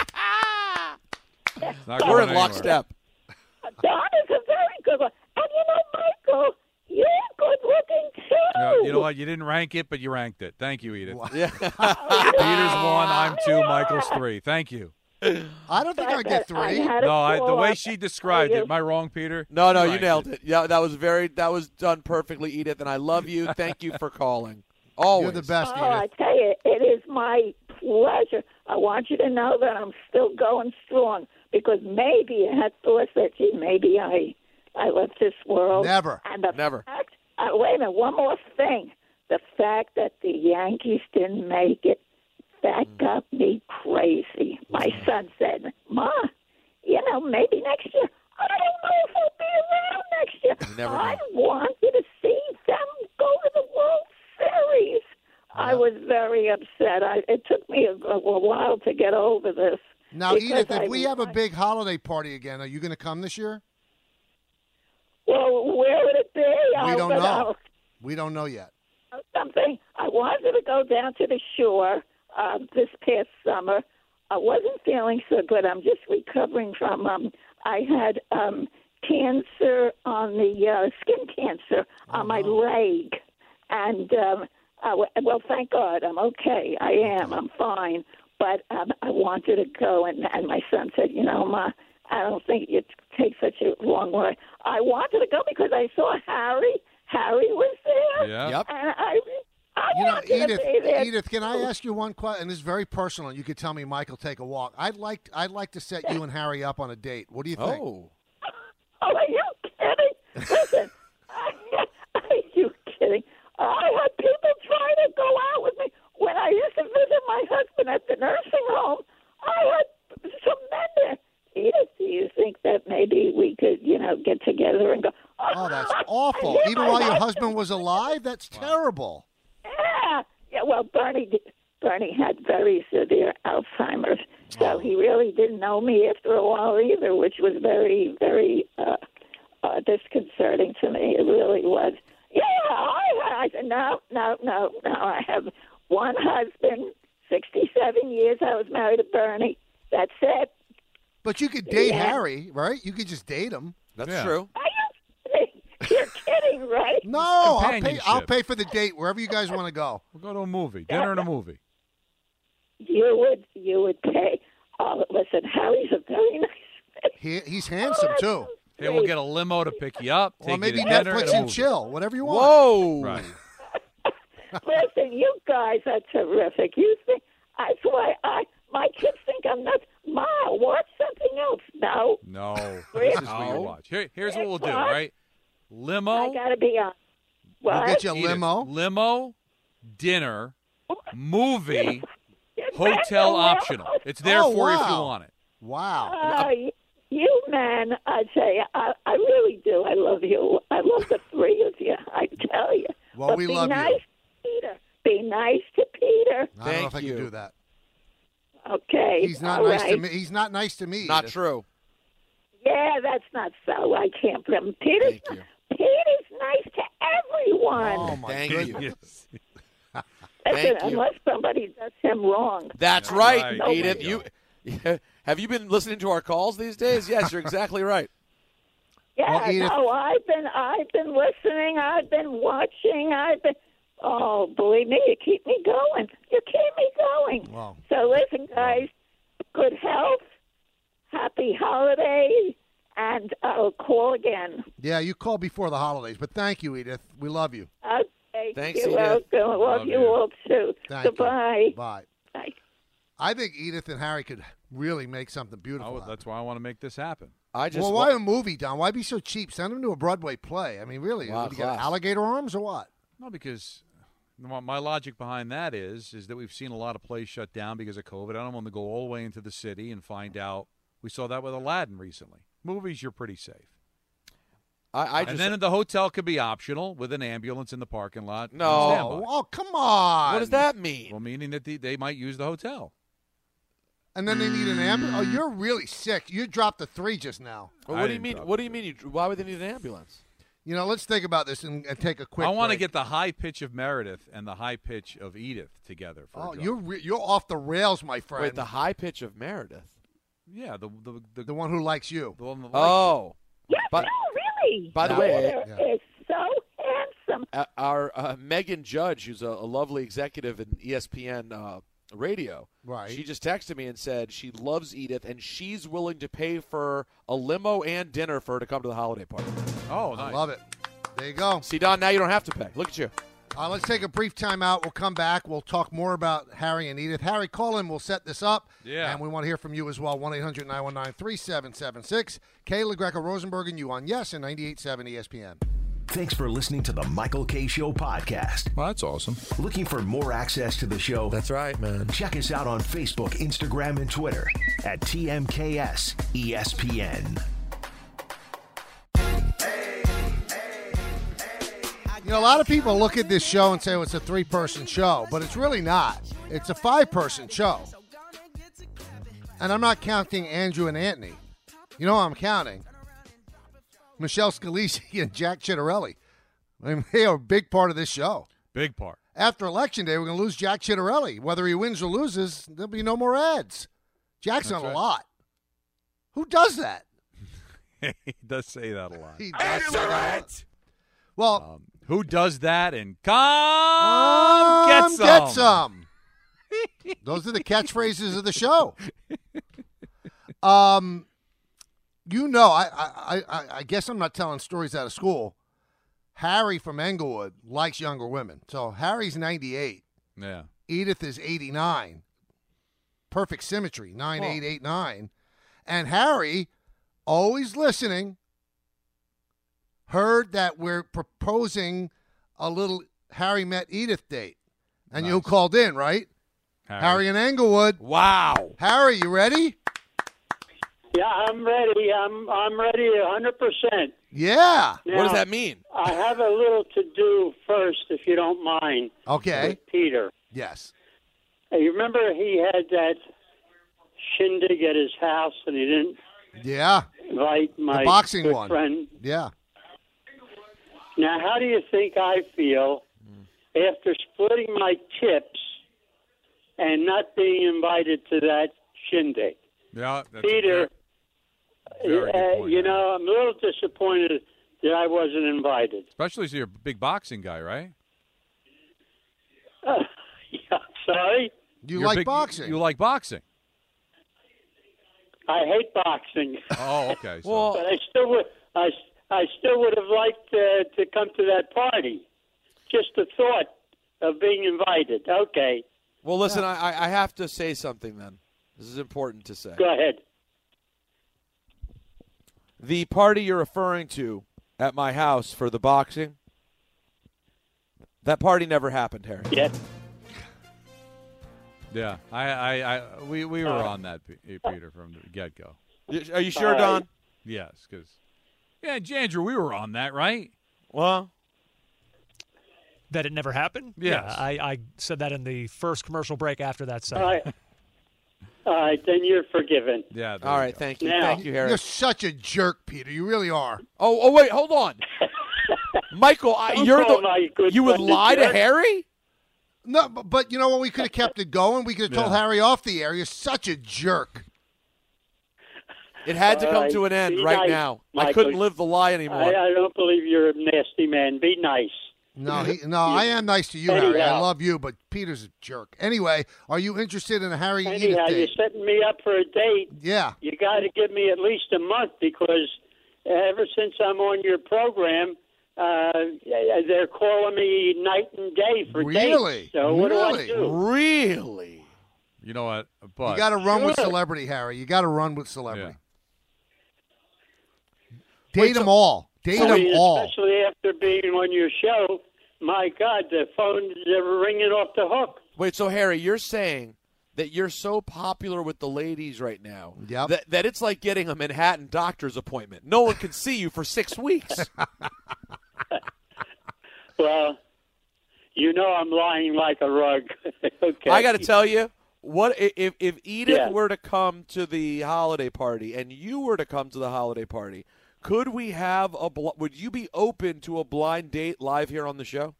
We're in lockstep. Don is a very good one. And Michael, you're good-looking, too. You know what? You didn't rank it, but you ranked it. Thank you, Edith. Yeah. Peter's 1, I'm 2, Michael's 3. Thank you. I don't think I get 3. No, the way she described it. Am I wrong, Peter? No, you nailed it. Yeah, that was done perfectly, Edith, and I love you. Thank you for calling. Always. You're the best, Edith. I tell you, it is my pleasure. I want you to know that I'm still going strong, because maybe I had thought that, maybe I left this world. Never. And Never. Fact, wait a minute, one more thing. The fact that the Yankees didn't make it, that got me crazy. My son said, Ma, maybe next year. I don't know if he'll be around next year. You never know. I wanted to see them go to the World Series. I was very upset. It took me a while to get over this. Now, because Edith, if we have a big holiday party again, are you going to come this year? Well, where would it be? We don't know. We don't know yet. Something. I wanted to go down to the shore this past summer. I wasn't feeling so good. I'm just recovering from. I had cancer on the skin cancer on my leg, and well, thank God, I'm okay. I am. I'm fine. But I wanted to go, and my son said, Ma, I don't think it takes such a long way. I wanted to go because I saw Harry. Harry was there. Yeah. Yep. And I wanted to be there. Edith, can I ask you one question? And this is very personal. You could tell me, Michael, take a walk. I'd like to set you and Harry up on a date. What do you think? Oh, are you kidding? Listen, are you kidding? I had people trying to go out with me. When I used to visit my husband at the nursing home, I had some men there. Edith, do you think that maybe we could, get together and go? Oh, that's awful. Even while your husband was alive? That's terrible. Yeah. Well, Bernie had very severe Alzheimer's, so he really didn't know me after a while either, which was very, very disconcerting to me. It really was. Yeah, I said, no. I have one husband, 67 years. I was married to Bernie. That's it. But you could date Harry, right? You could just date him. that's true. Are you kidding? You're kidding, right? No, I'll Companionship. pay for the date wherever you guys want to go. We'll go to a movie, dinner and a movie. You would pay. Oh, listen, Harry's a very nice. He's handsome too. Hey, we'll get a limo to pick you up. Or Take maybe you to dinner Netflix and a and movie. chill, whatever you want. Whoa. Right. Listen, you guys are terrific. You think that's why my kids think I'm nuts. Ma, watch something else. No. No. This is what you watch. Here's what we'll do, right? Limo. I gotta be on. We'll What? get you a Edith, limo. Limo, dinner, movie, hotel optional. It's there Oh, for you if you wow. want it. Wow. You man, I tell you, I really do. I love you. I love the three of you. I tell you. Well, but we be love nice you. to Peter. Be nice to Peter. I don't know if I can do that. Okay. He's not all nice to right. me. He's not nice to me. Not Edith. true. Yeah, that's not so. I can't put him. Peter's nice to everyone. Oh my Thank goodness. you. Listen, Thank you. unless somebody does him wrong. That's That's right, right. Edith. There you Have you been listening to our calls these days? Yes, you're exactly right. Yeah, Well, Edith- no, I've been listening. I've been watching. Oh, believe me, you keep me going. You keep me going. Wow. So listen, guys, good health, happy holidays, and I'll call again. Yeah, you called before the holidays, but thank you, Edith. We love you. Okay, Thanks, you're Edith. welcome. Love you all too. Thank you. Goodbye. Bye. Bye. I think Edith and Harry could really make something beautiful. Oh, happen. that's why I want to make this happen. Well, why a movie, Don? Why be so cheap? Send them to a Broadway play. I mean, really, Wow, would you get class. alligator arms or what? No, because my logic behind that is that we've seen a lot of plays shut down because of COVID. I don't want to go all the way into the city and find out. We saw that with Aladdin recently. Movies, you're pretty safe. And then the hotel could be optional with an ambulance in the parking lot. No. Oh, come on. What does that mean? Well, meaning that they might use the hotel. And then they need an ambulance? Oh, you're really sick. You dropped the 3 just now. Well, what do you mean? What do you mean? Why would they need an ambulance? You know, let's think about this and take a quick I want to break. get the high pitch of Meredith and the high pitch of Edith together. For a Oh, you're off the rails, my friend. Wait, the high pitch of Meredith. Yeah, the one who likes you. The one that Oh. Yeah, But- no, really. By the way, Peter is so handsome. our Megan Judge, who's a lovely executive in ESPN radio, right? She just texted me and said she loves Edith and she's willing to pay for a limo and dinner for her to come to the holiday party. Oh, I love it. There you go. See, Don, now you don't have to pay. Look at you. Let's take a brief time out. We'll come back. We'll talk more about Harry and Edith. Harry, call in. We'll set this up. Yeah. And we want to hear from you as well. 1-800-919-3776. Kay LaGreca Rosenberg and you on Yes and 98.7 ESPN. Thanks for listening to the Michael K. Show podcast. Well, that's awesome. Looking for more access to the show? That's right, man. Check us out on Facebook, Instagram, and Twitter at TMKS ESPN. You know, a lot of people look at this show and say, well, it's a 3-person show, but it's really not. It's a 5-person show. And I'm not counting Andrew and Anthony. You know who I'm counting? Michelle Scalisi and Jack Chittarelli. I mean, they are a big part of this show. Big part. After Election Day, we're going to lose Jack Chittarelli. Whether he wins or loses, there'll be no more ads. Jack's That's on right. a lot. Who does that? He does say that a lot. He does say that a lot. Well, who does that? And come get some. Get some. Those are the catchphrases of the show. You know, I guess I'm not telling stories out of school. Harry from Englewood likes younger women. So Harry's 98. Yeah. Edith is 89. Perfect symmetry, 9, 8, 8, 9. And Harry, always listening, heard that we're proposing a little Harry met Edith date. And you called in, right? Harry in Englewood. Wow. Harry, you ready? Yeah, I'm ready. I'm ready 100%. Yeah. What does that mean? I have a little to do first, if you don't mind. Okay. With Peter. Yes. You remember he had that shindig at his house, and he didn't invite my the boxing good one. friend. Yeah. Now, how do you think I feel after splitting my tips and not being invited to that shindig? Yeah, that's Peter, very good point, you know, I'm a little disappointed that I wasn't invited. especially as you're a big boxing guy, right? Yeah, sorry? You You're like big- boxing? You like boxing. I hate boxing. Oh, okay. So. But I still would have liked to come to that party. Just the thought of being invited. Okay. Well, listen, I have to say something then. This is important to say. Go ahead. The party you're referring to at my house for the boxing, that party never happened, Harry. Yeah. Yeah, we were on that, Peter, from the get-go. Are you sure, Don? Yes, because Andrew, we were on that, right? Well, that it never happened? Yes. Yeah, I said that in the first commercial break after that All right. segment. All right, then you're forgiven. Yeah. All right, thank you. Now- Thank you, Harry. You're such a jerk, Peter. You really are. Oh, wait, hold on. Michael, Don't you're call my good you would friend a lie to jerk. Harry? No, but you know what? We could have kept it going. We could have told Yeah. Harry off the air. You're such a jerk. It had to All come right, to an end be right nice, now. I Michael. couldn't live the lie anymore. I don't believe you're a nasty man. Be nice. No, I am nice to you, Harry. I Anyhow. love you, but Peter's a jerk. Anyway, are you interested in a Harry Edith Anyhow, you're date? setting me up for a date. Yeah. You got to give me at least a month because ever since I'm on your program, they're calling me night and day for Really? dates. So what Really? do I do? Really? You know what? But You got to run with Sure. celebrity, Harry. You got to run with celebrity. Wait, Date so- them all. Date I them mean, all. especially after being on your show. My God, the phones are ringing off the hook. Wait, so Harry, you're saying that you're so popular with the ladies right now Yep. that it's like getting a Manhattan doctor's appointment. No one can see you for 6 weeks. Well, you know I'm lying like a rug. Okay. I got to tell you, what if Edith Yeah. were to come to the holiday party and you were to come to the holiday party? Could we have would you be open to a blind date live here on the show?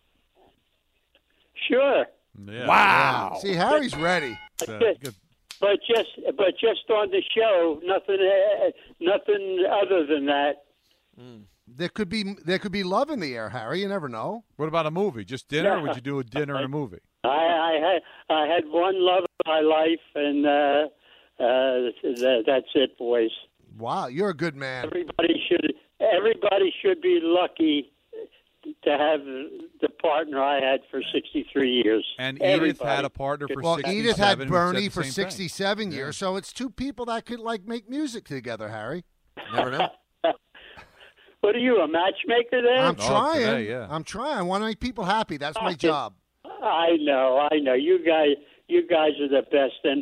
Sure. Yeah. Wow. See, Harry's ready. Good. But just on the show, nothing other than that. There could be love in the air, Harry. You never know. What about a movie? Just dinner? Or would you do a dinner and a movie? I had one love of my life, and that's it, boys. Wow, you're a good man. Everybody should be lucky to have the partner I had for 63 years. And Edith Everybody. had a partner for Well, 67. Edith had who Bernie said the for same thing. 67 years, so it's two people that could make music together, Harry. Never know. What are you, a matchmaker there? I'm trying. today, yeah. I'm trying. I want to make people happy. That's my job. I know. You guys are the best. And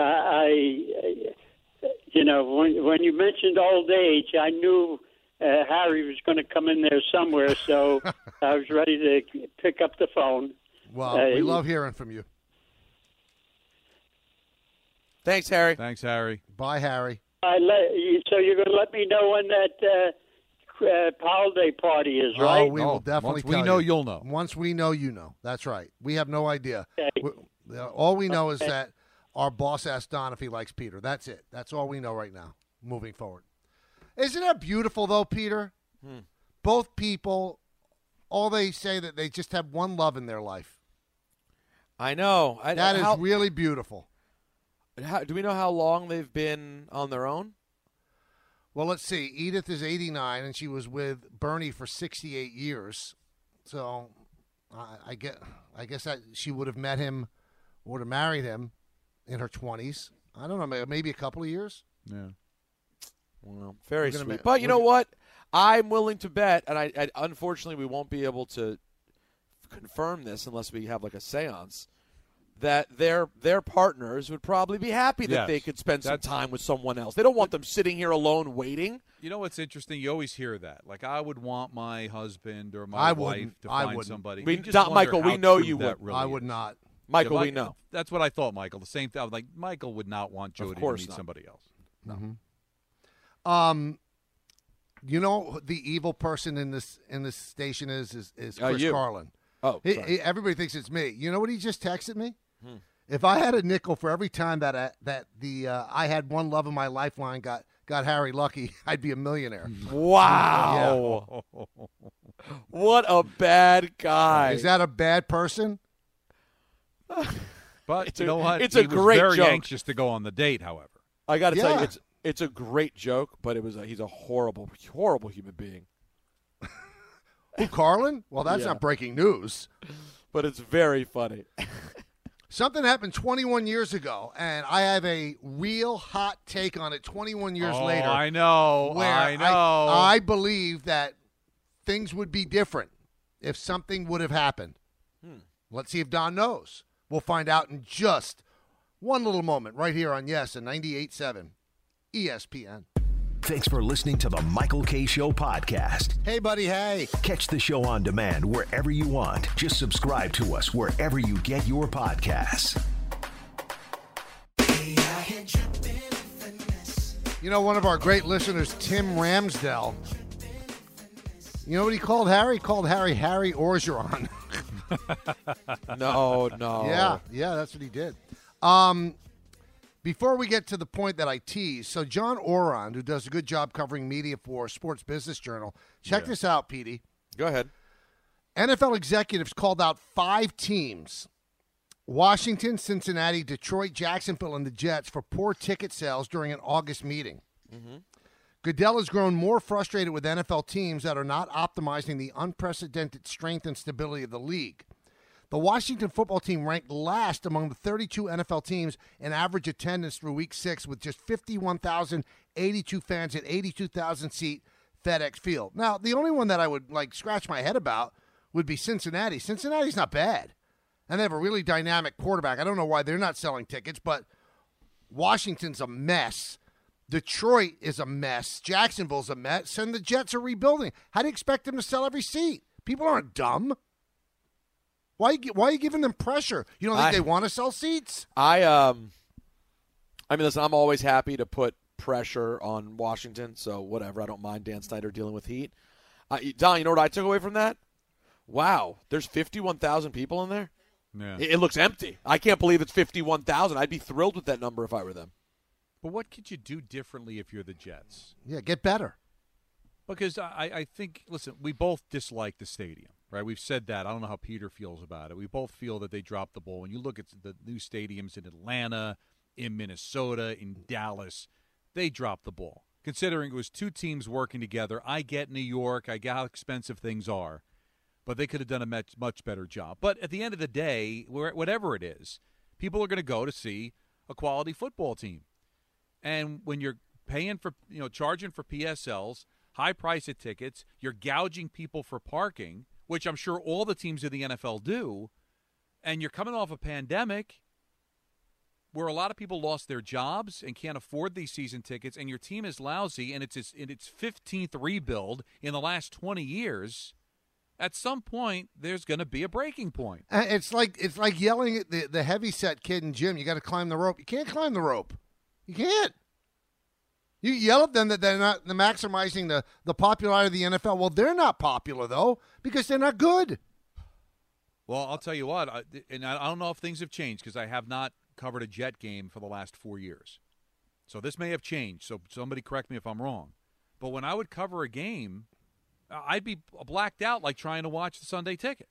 when you mentioned old age, I knew Harry was going to come in there somewhere, so I was ready to pick up the phone. Well, we love hearing from you. Thanks, Harry. Thanks, Harry. Bye, Harry. So you're going to let me know when that holiday party is, right? Oh, we will definitely once we tell know, you. you'll know. Once we know, you know. That's right. We have no idea. Okay. All we know is that our boss asked Don if he likes Peter. That's it. That's all we know right now, moving forward. Isn't that beautiful, though, Peter? Both people, all they say that they just have one love in their life. I know. That is really beautiful. Do we know how long they've been on their own? Well, let's see. Edith is 89, and she was with Bernie for 68 years. So I guess that she would have met him, would have married him in her 20s. I don't know, maybe a couple of years. Yeah. Well, very sweet. But you know what? I'm willing to bet, and I unfortunately we won't be able to confirm this unless we have like a seance, that their partners would probably be happy that they could spend some time with someone else. They don't want them sitting here alone waiting. You know what's interesting? You always hear that. Like, I would want my husband or my wife to find somebody. Michael, we know you would. I would not. Michael, we know. That's what I thought, Michael. The same thing. I was like, Michael would not want Jody to meet somebody else. No. You know the evil person in this station is Chris you. Carlin. Oh, everybody thinks it's me. You know what he just texted me? If I had a nickel for every time that I had one love in my lifeline got Harry lucky, I'd be a millionaire. Wow. Yeah. What a bad guy. Is that a bad person? But you know what? It's he a great was very joke. anxious to go on the date, however. I got to tell you, it's a great joke, but he's a horrible, horrible human being. Who, Carlin? Well, that's not breaking news. But it's very funny. Something happened 21 years ago, and I have a real hot take on it 21 years later. I know. Where I know. I believe that things would be different if something would have happened. Let's see if Don knows. We'll find out in just one little moment right here on Yes and 98.7 ESPN. Thanks for listening to the Michael K. Show podcast. Hey, buddy, hey. Catch the show on demand wherever you want. Just subscribe to us wherever you get your podcasts. You know, one of our great listeners, Tim Ramsdell, you know what he called Harry? He called Harry Orgeron. No. Yeah, that's what he did. Before we get to the point that I teased, so John Oron, who does a good job covering media for Sports Business Journal, check this out, Petey. Go ahead. NFL executives called out 5 teams, Washington, Cincinnati, Detroit, Jacksonville, and the Jets, for poor ticket sales during an August meeting. Goodell has grown more frustrated with NFL teams that are not optimizing the unprecedented strength and stability of the league. The Washington football team ranked last among the 32 NFL teams in average attendance through Week 6 with just 51,082 fans at 82,000-seat FedEx Field. Now, the only one that I would scratch my head about would be Cincinnati. Cincinnati's not bad, and they have a really dynamic quarterback. I don't know why they're not selling tickets, but Washington's a mess. Detroit is a mess. Jacksonville's a mess, and the Jets are rebuilding. How do you expect them to sell every seat? People aren't dumb. Why are you giving them pressure? You don't think they want to sell seats? I mean, listen, I'm always happy to put pressure on Washington, so whatever. I don't mind Dan Snyder dealing with heat. Don, you know what I took away from that? Wow, there's 51,000 people in there? Yeah. It looks empty. I can't believe it's 51,000. I'd be thrilled with that number if I were them. But what could you do differently if you're the Jets? Yeah, get better. Because I think, listen, we both dislike the stadium, right? We've said that. I don't know how Peter feels about it. We both feel that they dropped the ball. When you look at the new stadiums in Atlanta, in Minnesota, in Dallas, they dropped the ball. Considering it was 2 teams working together, I get New York, I get how expensive things are, but they could have done a much better job. But at the end of the day, whatever it is, people are going to go to see a quality football team. And when you're paying for, charging for PSLs, high price of tickets. You're gouging people for parking, which I'm sure all the teams in the NFL do. And you're coming off a pandemic where a lot of people lost their jobs and can't afford these season tickets, and your team is lousy, and it's in its 15th rebuild in the last 20 years. At some point, there's going to be a breaking point. It's like yelling at the heavyset kid in gym. You got to climb the rope. You can't climb the rope. You can't. You yell at them that they're maximizing the popularity of the NFL. Well, they're not popular, though, because they're not good. Well, I'll tell you what, and I don't know if things have changed because I have not covered a Jet game for the last 4 years. So this may have changed, so somebody correct me if I'm wrong. But when I would cover a game, I'd be blacked out like trying to watch the Sunday Ticket.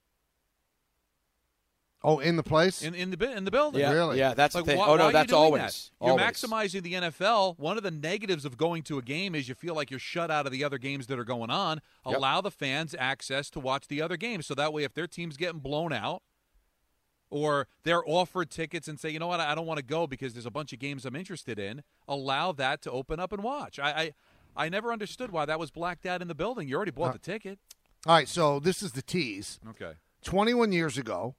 Oh, in the place? In the building. Yeah, really? Yeah, that's like, the thing. Why are that's you doing always. That? You're maximizing the NFL. One of the negatives of going to a game is you feel like you're shut out of the other games that are going on. Yep. Allow the fans access to watch the other games. So that way, if their team's getting blown out or they're offered tickets and say, you know what, I don't want to go because there's a bunch of games I'm interested in, allow that to open up and watch. I never understood why that was blacked out in the building. You already bought the ticket. All right, so this is the tease. Okay. 21 years ago,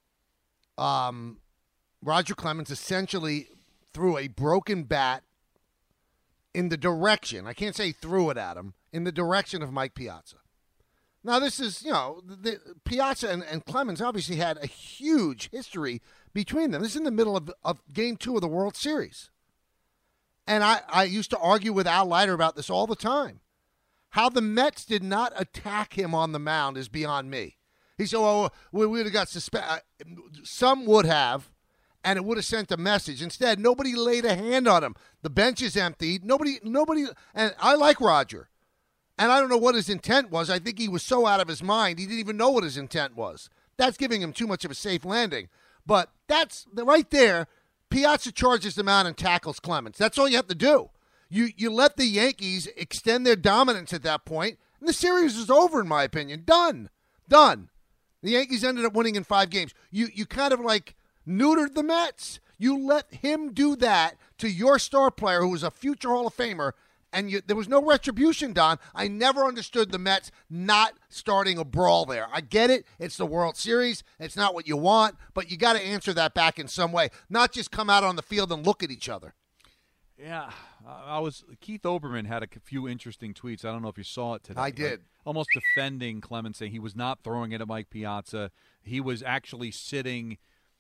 Roger Clemens essentially threw a broken bat in the direction, I can't say threw it at him, in the direction of Mike Piazza. Now, this is, Piazza and Clemens obviously had a huge history between them. This is in the middle of Game 2 of the World Series. And I used to argue with Al Leiter about this all the time. How the Mets did not attack him on the mound is beyond me. He said, well, we would have got suspended. Some would have, and it would have sent a message. Instead, nobody laid a hand on him. The bench is empty. Nobody, and I like Roger. And I don't know what his intent was. I think he was so out of his mind, he didn't even know what his intent was. That's giving him too much of a safe landing. But that's right there. Piazza charges the mound and tackles Clemens. That's all you have to do. You let the Yankees extend their dominance at that point, and the series is over, in my opinion. Done. The Yankees ended up winning in 5 games. You kind of like neutered the Mets. You let him do that to your star player who was a future Hall of Famer, and there was no retribution, Don. I never understood the Mets not starting a brawl there. I get it. It's the World Series. It's not what you want, but you got to answer that back in some way, not just come out on the field and look at each other. Yeah, Keith Olbermann had a few interesting tweets. I don't know if you saw it today. I did. Right? Almost defending Clemens, saying he was not throwing it at Mike Piazza. He was actually sitting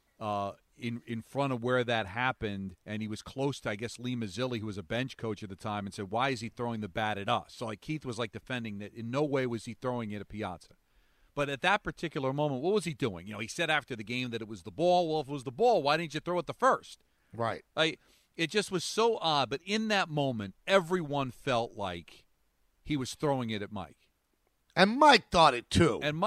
in front of where that happened, and he was close to, I guess, Lee Mazzilli, who was a bench coach at the time, and said, why is he throwing the bat at us? So like Keith was like defending that in no way was he throwing it at Piazza. But at that particular moment, what was he doing? He said after the game that it was the ball. Well, if it was the ball, why didn't you throw it the first? Right. It just was so odd. But in that moment, everyone felt like he was throwing it at Mike. And Mike thought it too. And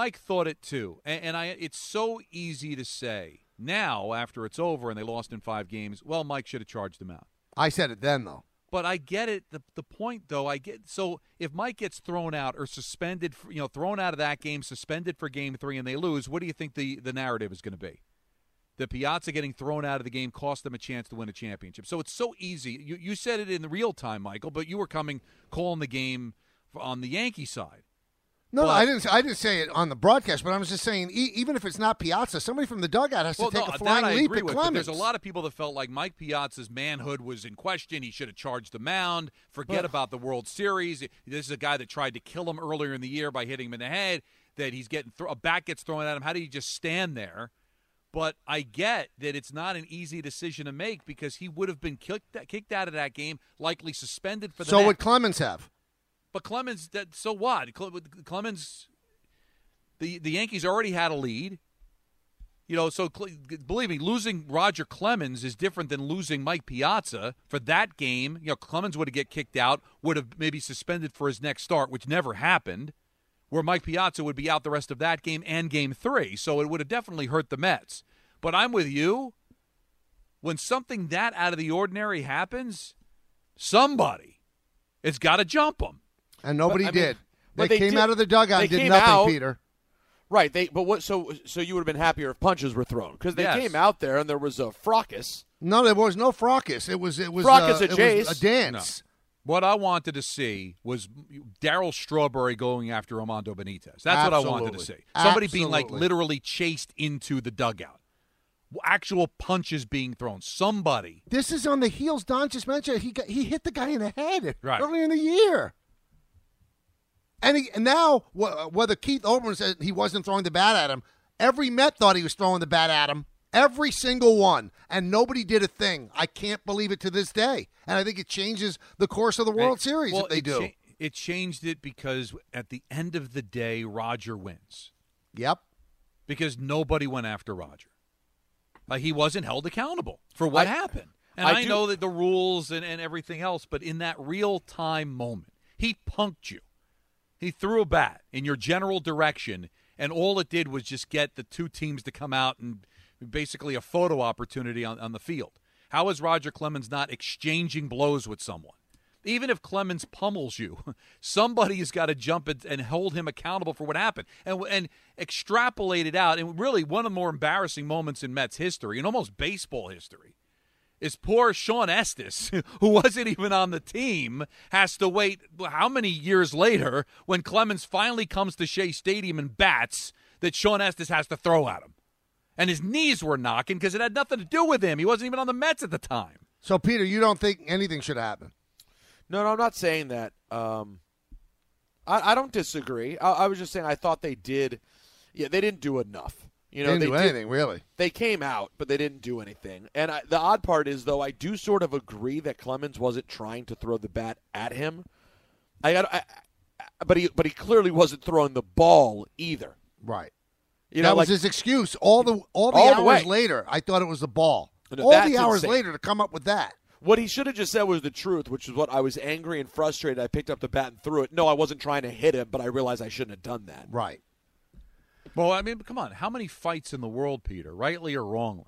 it's so easy to say now after it's over and they lost in 5 games, well, Mike should have charged him out. I said it then, though. But I get it. The point, though, so if Mike gets thrown out or suspended, thrown out of that game, suspended for Game 3, and they lose, what do you think the narrative is going to be? The Piazza getting thrown out of the game cost them a chance to win a championship. So it's so easy. You said it in the real time, Michael, but you were calling the game on the Yankee side. No, I didn't say it on the broadcast, but I was just saying, even if it's not Piazza, somebody from the dugout has to take a flying leap at Clemens. But there's a lot of people that felt like Mike Piazza's manhood was in question. He should have charged the mound. Forget about the World Series. This is a guy that tried to kill him earlier in the year by hitting him in the head, that he's getting a bat gets thrown at him. How do you just stand there? But I get that it's not an easy decision to make because he would have been kicked out of that game, likely suspended for the So next. would Clemens have. But Clemens, so what? Clemens, the Yankees already had a lead. So believe me, losing Roger Clemens is different than losing Mike Piazza. For that game, Clemens would have get kicked out, would have maybe suspended for his next start, which never happened, where Mike Piazza would be out the rest of that game and Game 3. So it would have definitely hurt the Mets. But I'm with you. When something that out of the ordinary happens, somebody has got to jump them. And nobody did. They they came did- out of the dugout and they did came nothing, out- Peter. Right. So you would have been happier if punches were thrown because they Yes. came out there and there was a fracas. No, there was no fracas. It was Fracas it at Jace. was a dance. What I wanted to see was Darryl Strawberry going after Armando Benitez. That's what I wanted to see. Somebody being like literally chased into the dugout. Actual punches being thrown. Somebody. This is on the heels. Don just mentioned he hit the guy in the head earlier in the year. And now, whether Keith Olbermann said he wasn't throwing the bat at him, every Met thought he was throwing the bat at him. Every single one. And nobody did a thing. I can't believe it to this day. And I think it changes the course of the World Series if they do. It changed it because at the end of the day, Roger wins. Yep. Because nobody went after Roger. He wasn't held accountable for what happened. And I know that the rules and everything else, but in that real-time moment, he punked you. He threw a bat in your general direction, and all it did was just get the two teams to come out and basically a photo opportunity on the field. How is Roger Clemens not exchanging blows with someone? Even if Clemens pummels you, somebody has got to jump and hold him accountable for what happened and extrapolate it out. And really, one of the more embarrassing moments in Mets history, and almost baseball history, is poor Sean Estes, who wasn't even on the team, has to wait how many years later when Clemens finally comes to Shea Stadium and bats that Sean Estes has to throw at him. And his knees were knocking because it had nothing to do with him. He wasn't even on the Mets at the time. So, Peter, you don't think anything should happen? No, I'm not saying that. I don't disagree. I was just saying I thought they did. Yeah, they didn't do enough. You know, they didn't do anything, really. They came out, but they didn't do anything. And the odd part is, though, I do sort of agree that Clemens wasn't trying to throw the bat at him. But he clearly wasn't throwing the ball either. Right. That was his excuse. All the hours later, I thought it was the ball. No, all the hours later to come up with that. What he should have just said was the truth, which is what I was angry and frustrated. I picked up the bat and threw it. No, I wasn't trying to hit him, but I realized I shouldn't have done that. Right. Well, I mean, come on. How many fights in the world, Peter, rightly or wrongly,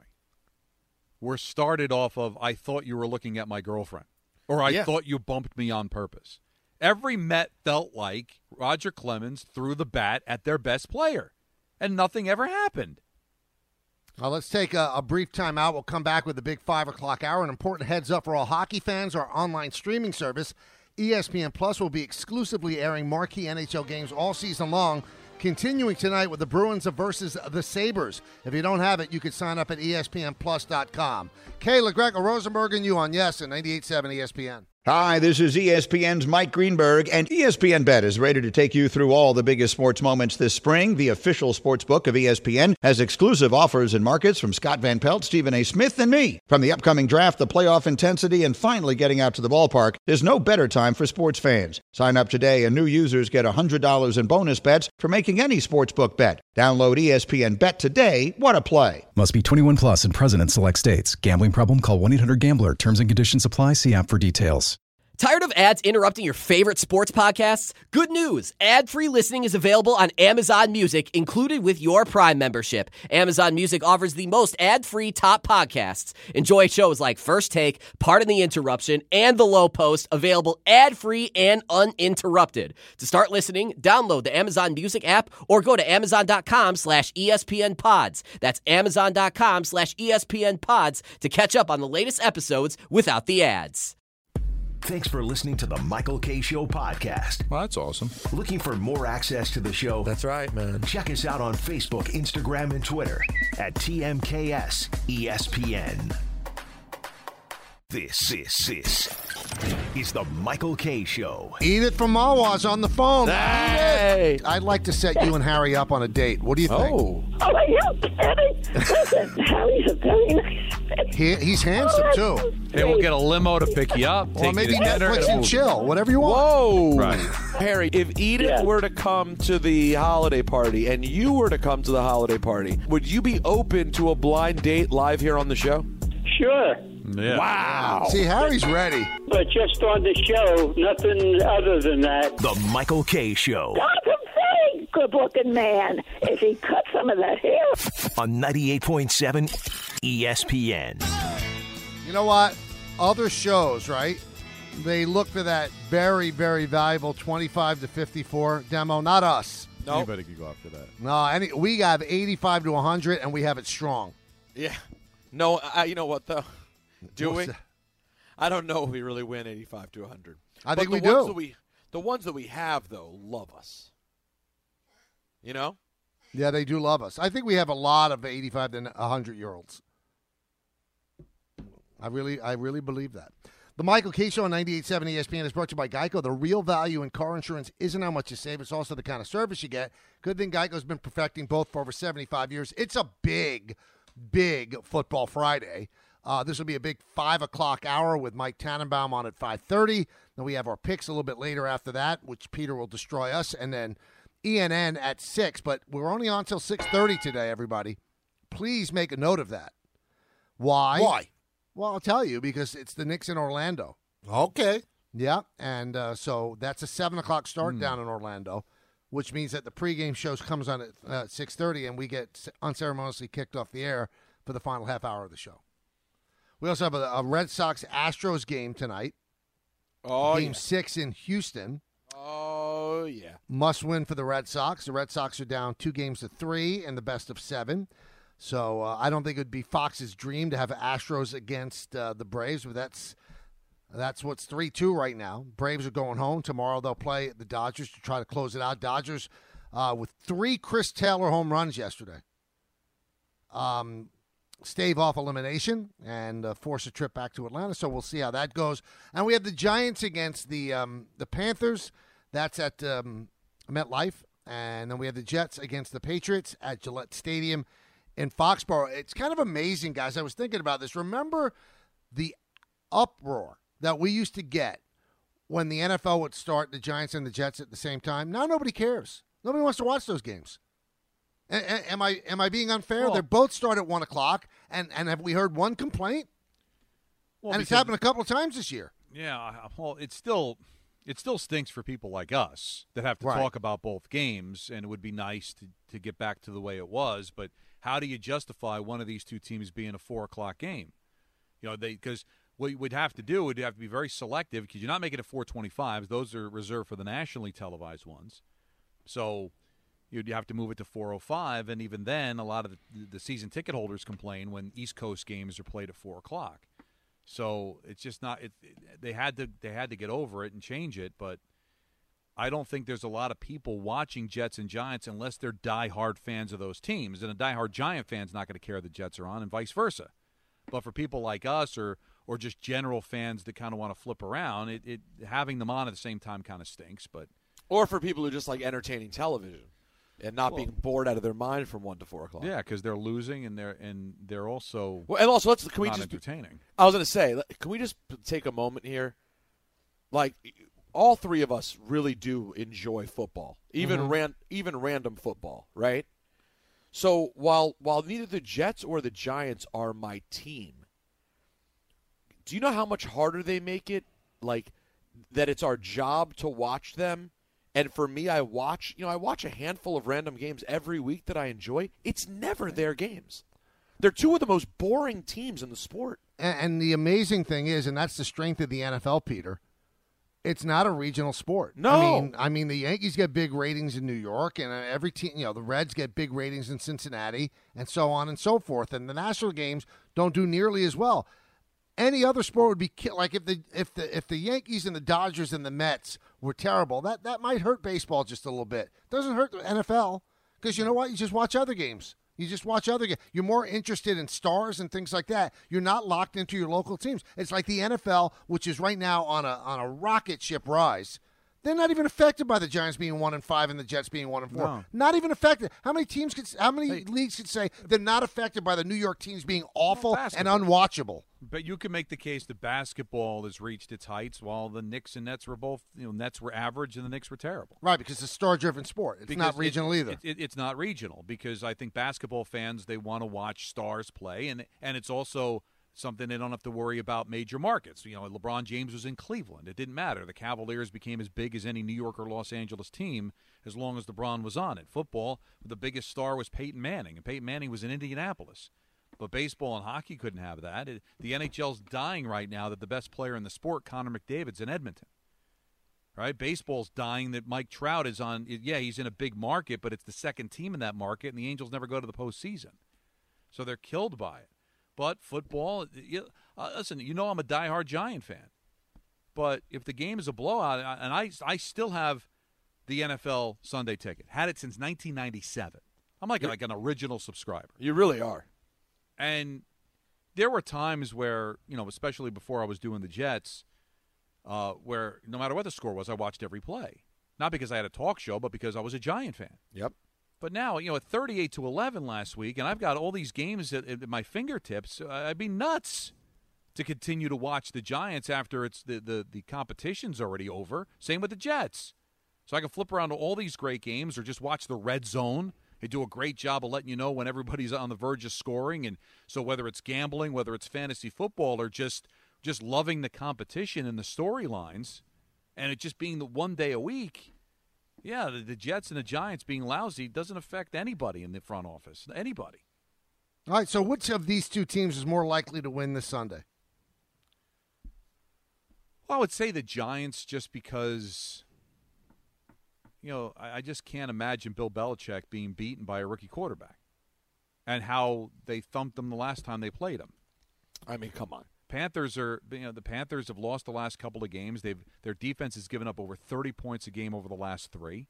were started off of, I thought you were looking at my girlfriend, or I thought you bumped me on purpose? Every Met felt like Roger Clemens threw the bat at their best player, and nothing ever happened. Well, let's take a brief time out. We'll come back with the big 5 o'clock hour. An important heads up for all hockey fans. Our online streaming service, ESPN Plus, will be exclusively airing marquee NHL games all season long, continuing tonight with the Bruins versus the Sabres. If you don't have it, you can sign up at ESPNplus.com. Kayla, Gregor Rosenberg, and you on Yes and 98.7 ESPN. Hi, this is ESPN's Mike Greenberg, and ESPN Bet is ready to take you through all the biggest sports moments this spring. The official sports book of ESPN has exclusive offers and markets from Scott Van Pelt, Stephen A. Smith, and me. From the upcoming draft, the playoff intensity, and finally getting out to the ballpark, there's no better time for sports fans. Sign up today, and new users get $100 in bonus bets for making any sportsbook bet. Download ESPN Bet today. What a play. Must be 21 plus and present in select states. Gambling problem? Call 1-800-GAMBLER. Terms and conditions apply. See app for details. Tired of ads interrupting your favorite sports podcasts? Good news. Ad-free listening is available on Amazon Music, included with your Prime membership. Amazon Music offers the most ad-free top podcasts. Enjoy shows like First Take, Pardon the Interruption, and The Low Post, available ad-free and uninterrupted. To start listening, download the Amazon Music app or go to amazon.com/ESPN Pods. That's amazon.com/ESPN Pods to catch up on the latest episodes without the ads. Thanks for listening to the Michael K. Show podcast. Well, that's awesome. Looking for more access to the show? That's right, man. Check us out on Facebook, Instagram, and Twitter at TMKS ESPN. This is the Michael K. Show. Edith from Mawa's on the phone. Hey! Edith, I'd like to set you and Harry up on a date. What do you think? Oh, are you kidding? Listen, Harry's a very nice man. He's handsome, too. Hey, we'll get a limo to pick you up. Or maybe you to dinner Netflix and chill, whatever you want. Whoa. Right. Harry, if Edith were to come to the holiday party and you were to come to the holiday party, would you be open to a blind date live here on the show? Sure. Yeah. Wow. See, Harry's ready. But just on the show, nothing other than that. The Michael K. Show. That's a very good-looking man. If he cut some of that hair. On 98.7 ESPN. You know what? Other shows, right? They look for that very, very valuable 25 to 54 demo. Not us. No. Anybody could go after that. No, we have 85 to 100, and we have it strong. Yeah. No, you know what, though? Do What's we? that? I don't know if we really win 85 to 100. I think the we ones do. The ones that we have, though, love us. You know? Yeah, they do love us. I think we have a lot of 85 to 100-year-olds. I really believe that. The Michael K. Show on 98.7 ESPN is brought to you by Geico. The real value in car insurance isn't how much you save. It's also the kind of service you get. Good thing Geico's been perfecting both for over 75 years. It's a big Football Friday. This will be a big 5 o'clock hour with Mike Tannenbaum on at 5:30. Then we have our picks a little bit later after that, which Peter will destroy us. And then ENN at 6. But we're only on till 6:30 today, everybody. Please make a note of that. Why? Why? Well, I'll tell you, because it's the Knicks in Orlando. Okay. Yeah, and so that's a 7 o'clock start down in Orlando, which means that the pregame show comes on at 6:30, and we get unceremoniously kicked off the air for the final half hour of the show. We also have a Red Sox-Astros game tonight. Oh, Game 6 in Houston. Oh, yeah. Must win for the Red Sox. The Red Sox are down 2-3 in the best of 7. So I don't think it would be Fox's dream to have Astros against the Braves, but that's what's 3-2 right now. Braves are going home. Tomorrow they'll play the Dodgers to try to close it out. Dodgers with 3 Chris Taylor home runs yesterday. Stave off elimination and force a trip back to Atlanta, so we'll see how that goes. And we have the Giants against the Panthers. That's at MetLife. And then we have the Jets against the Patriots at Gillette Stadium in Foxborough. It's kind of amazing, guys. I was thinking about this. Remember the uproar that we used to get when the NFL would start the Giants and the Jets at the same time? Now nobody cares. Nobody wants to watch those games. Am I being unfair? Well, they both start at 1 o'clock, and have we heard one complaint? Well, and it's happened a couple of times this year. Yeah, well, it still stinks for people like us that have to Right. talk about both games, and it would be nice to get back to the way it was. But how do you justify one of these two teams being a 4 o'clock game? You know, because what you would have to do would have to be very selective, because you're not making it 4:25s. Those are reserved for the nationally televised ones. So you'd have to move it to 4:05, and even then, a lot of the season ticket holders complain when East Coast games are played at 4 o'clock. So it's just not. They had to get over it and change it, but I don't think there's a lot of people watching Jets and Giants unless they're diehard fans of those teams, and a diehard Giant fan's not going to care the Jets are on, and vice versa. But for people like us or just general fans that kind of want to flip around, it having them on at the same time kind of stinks. But or for people who just like entertaining television and not being bored out of their mind from 1 to 4 o'clock. Yeah, because they're losing and they're also can we not just entertaining. I was going to say, can we just take a moment here? Like, all three of us really do enjoy football, even random football, right? So while neither the Jets or the Giants are my team, do you know how much harder they make it? Like, that it's our job to watch them. And for me, I watch a handful of random games every week that I enjoy. It's never their games. They're two of the most boring teams in the sport. And the amazing thing is, and that's the strength of the NFL, Peter, it's not a regional sport. No. I mean, the Yankees get big ratings in New York, and every team, the Reds get big ratings in Cincinnati, and so on and so forth. And the national games don't do nearly as well. Any other sport would be like if the Yankees and the Dodgers and the Mets were terrible, that might hurt baseball just a little bit. Doesn't hurt the NFL, because you know what? You just watch other games. You're more interested in stars and things like that. You're not locked into your local teams. It's like the NFL, which is right now on a rocket ship rise. They're not even affected by the Giants being 1-5 and the Jets being 1-4. No. Not even affected. How many leagues could say they're not affected by the New York teams being awful and unwatchable? But you can make the case that basketball has reached its heights, while the Knicks and Nets were both, Nets were average and the Knicks were terrible. Right, because it's a star-driven sport. It's not regional either. It's not regional, because I think basketball fans, they want to watch stars play, and it's also something they don't have to worry about major markets. LeBron James was in Cleveland. It didn't matter. The Cavaliers became as big as any New York or Los Angeles team as long as LeBron was on it. Football, the biggest star was Peyton Manning, and Peyton Manning was in Indianapolis. But baseball and hockey couldn't have that. The NHL's dying right now that the best player in the sport, Connor McDavid's in Edmonton. Right? Baseball's dying that Mike Trout is on. Yeah, he's in a big market, but it's the second team in that market, and the Angels never go to the postseason. So they're killed by it. But football, listen, I'm a diehard Giant fan. But if the game is a blowout, and I still have the NFL Sunday ticket, had it since 1997. I'm like an original subscriber. You really are. And there were times where, especially before I was doing the Jets, where no matter what the score was, I watched every play. Not because I had a talk show, but because I was a Giant fan. Yep. But now, at 38-11 last week, and I've got all these games at my fingertips, I'd be nuts to continue to watch the Giants after it's the competition's already over. Same with the Jets. So I can flip around to all these great games or just watch the Red Zone. They do a great job of letting you know when everybody's on the verge of scoring. And so whether it's gambling, whether it's fantasy football, or just loving the competition and the storylines, and it just being the one day a week, yeah, the Jets and the Giants being lousy doesn't affect anybody in the front office. Anybody. All right, so which of these two teams is more likely to win this Sunday? Well, I would say the Giants just because, I just can't imagine Bill Belichick being beaten by a rookie quarterback and how they thumped them the last time they played him. I mean, come on. The Panthers have lost the last couple of games. Their defense has given up over 30 points a game over the last 3.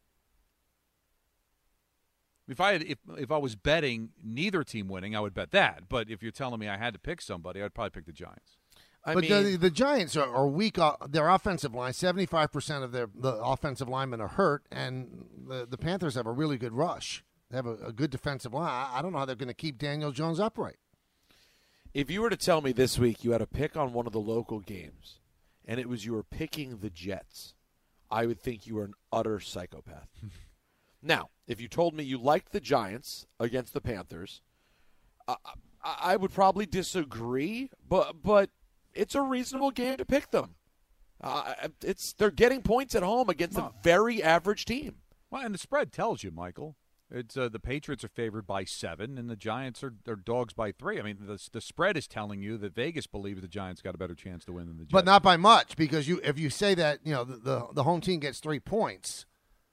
If I was betting neither team winning, I would bet that. But if you're telling me I had to pick somebody, I'd probably pick the Giants. The Giants are weak. Their offensive line, 75% of the offensive linemen are hurt, and the Panthers have a really good rush. They have a good defensive line. I don't know how they're going to keep Daniel Jones upright. If you were to tell me this week you had to pick on one of the local games, and it was you were picking the Jets, I would think you were an utter psychopath. Now, if you told me you liked the Giants against the Panthers, I would probably disagree, but it's a reasonable game to pick them. They're getting points at home against a very average team. Well, and the spread tells you, Michael. It's the Patriots are favored by 7, and the Giants are dogs by 3. I mean, the spread is telling you that Vegas believes the Giants got a better chance to win than the Jets. But not by much, because if you say that the home team gets 3 points,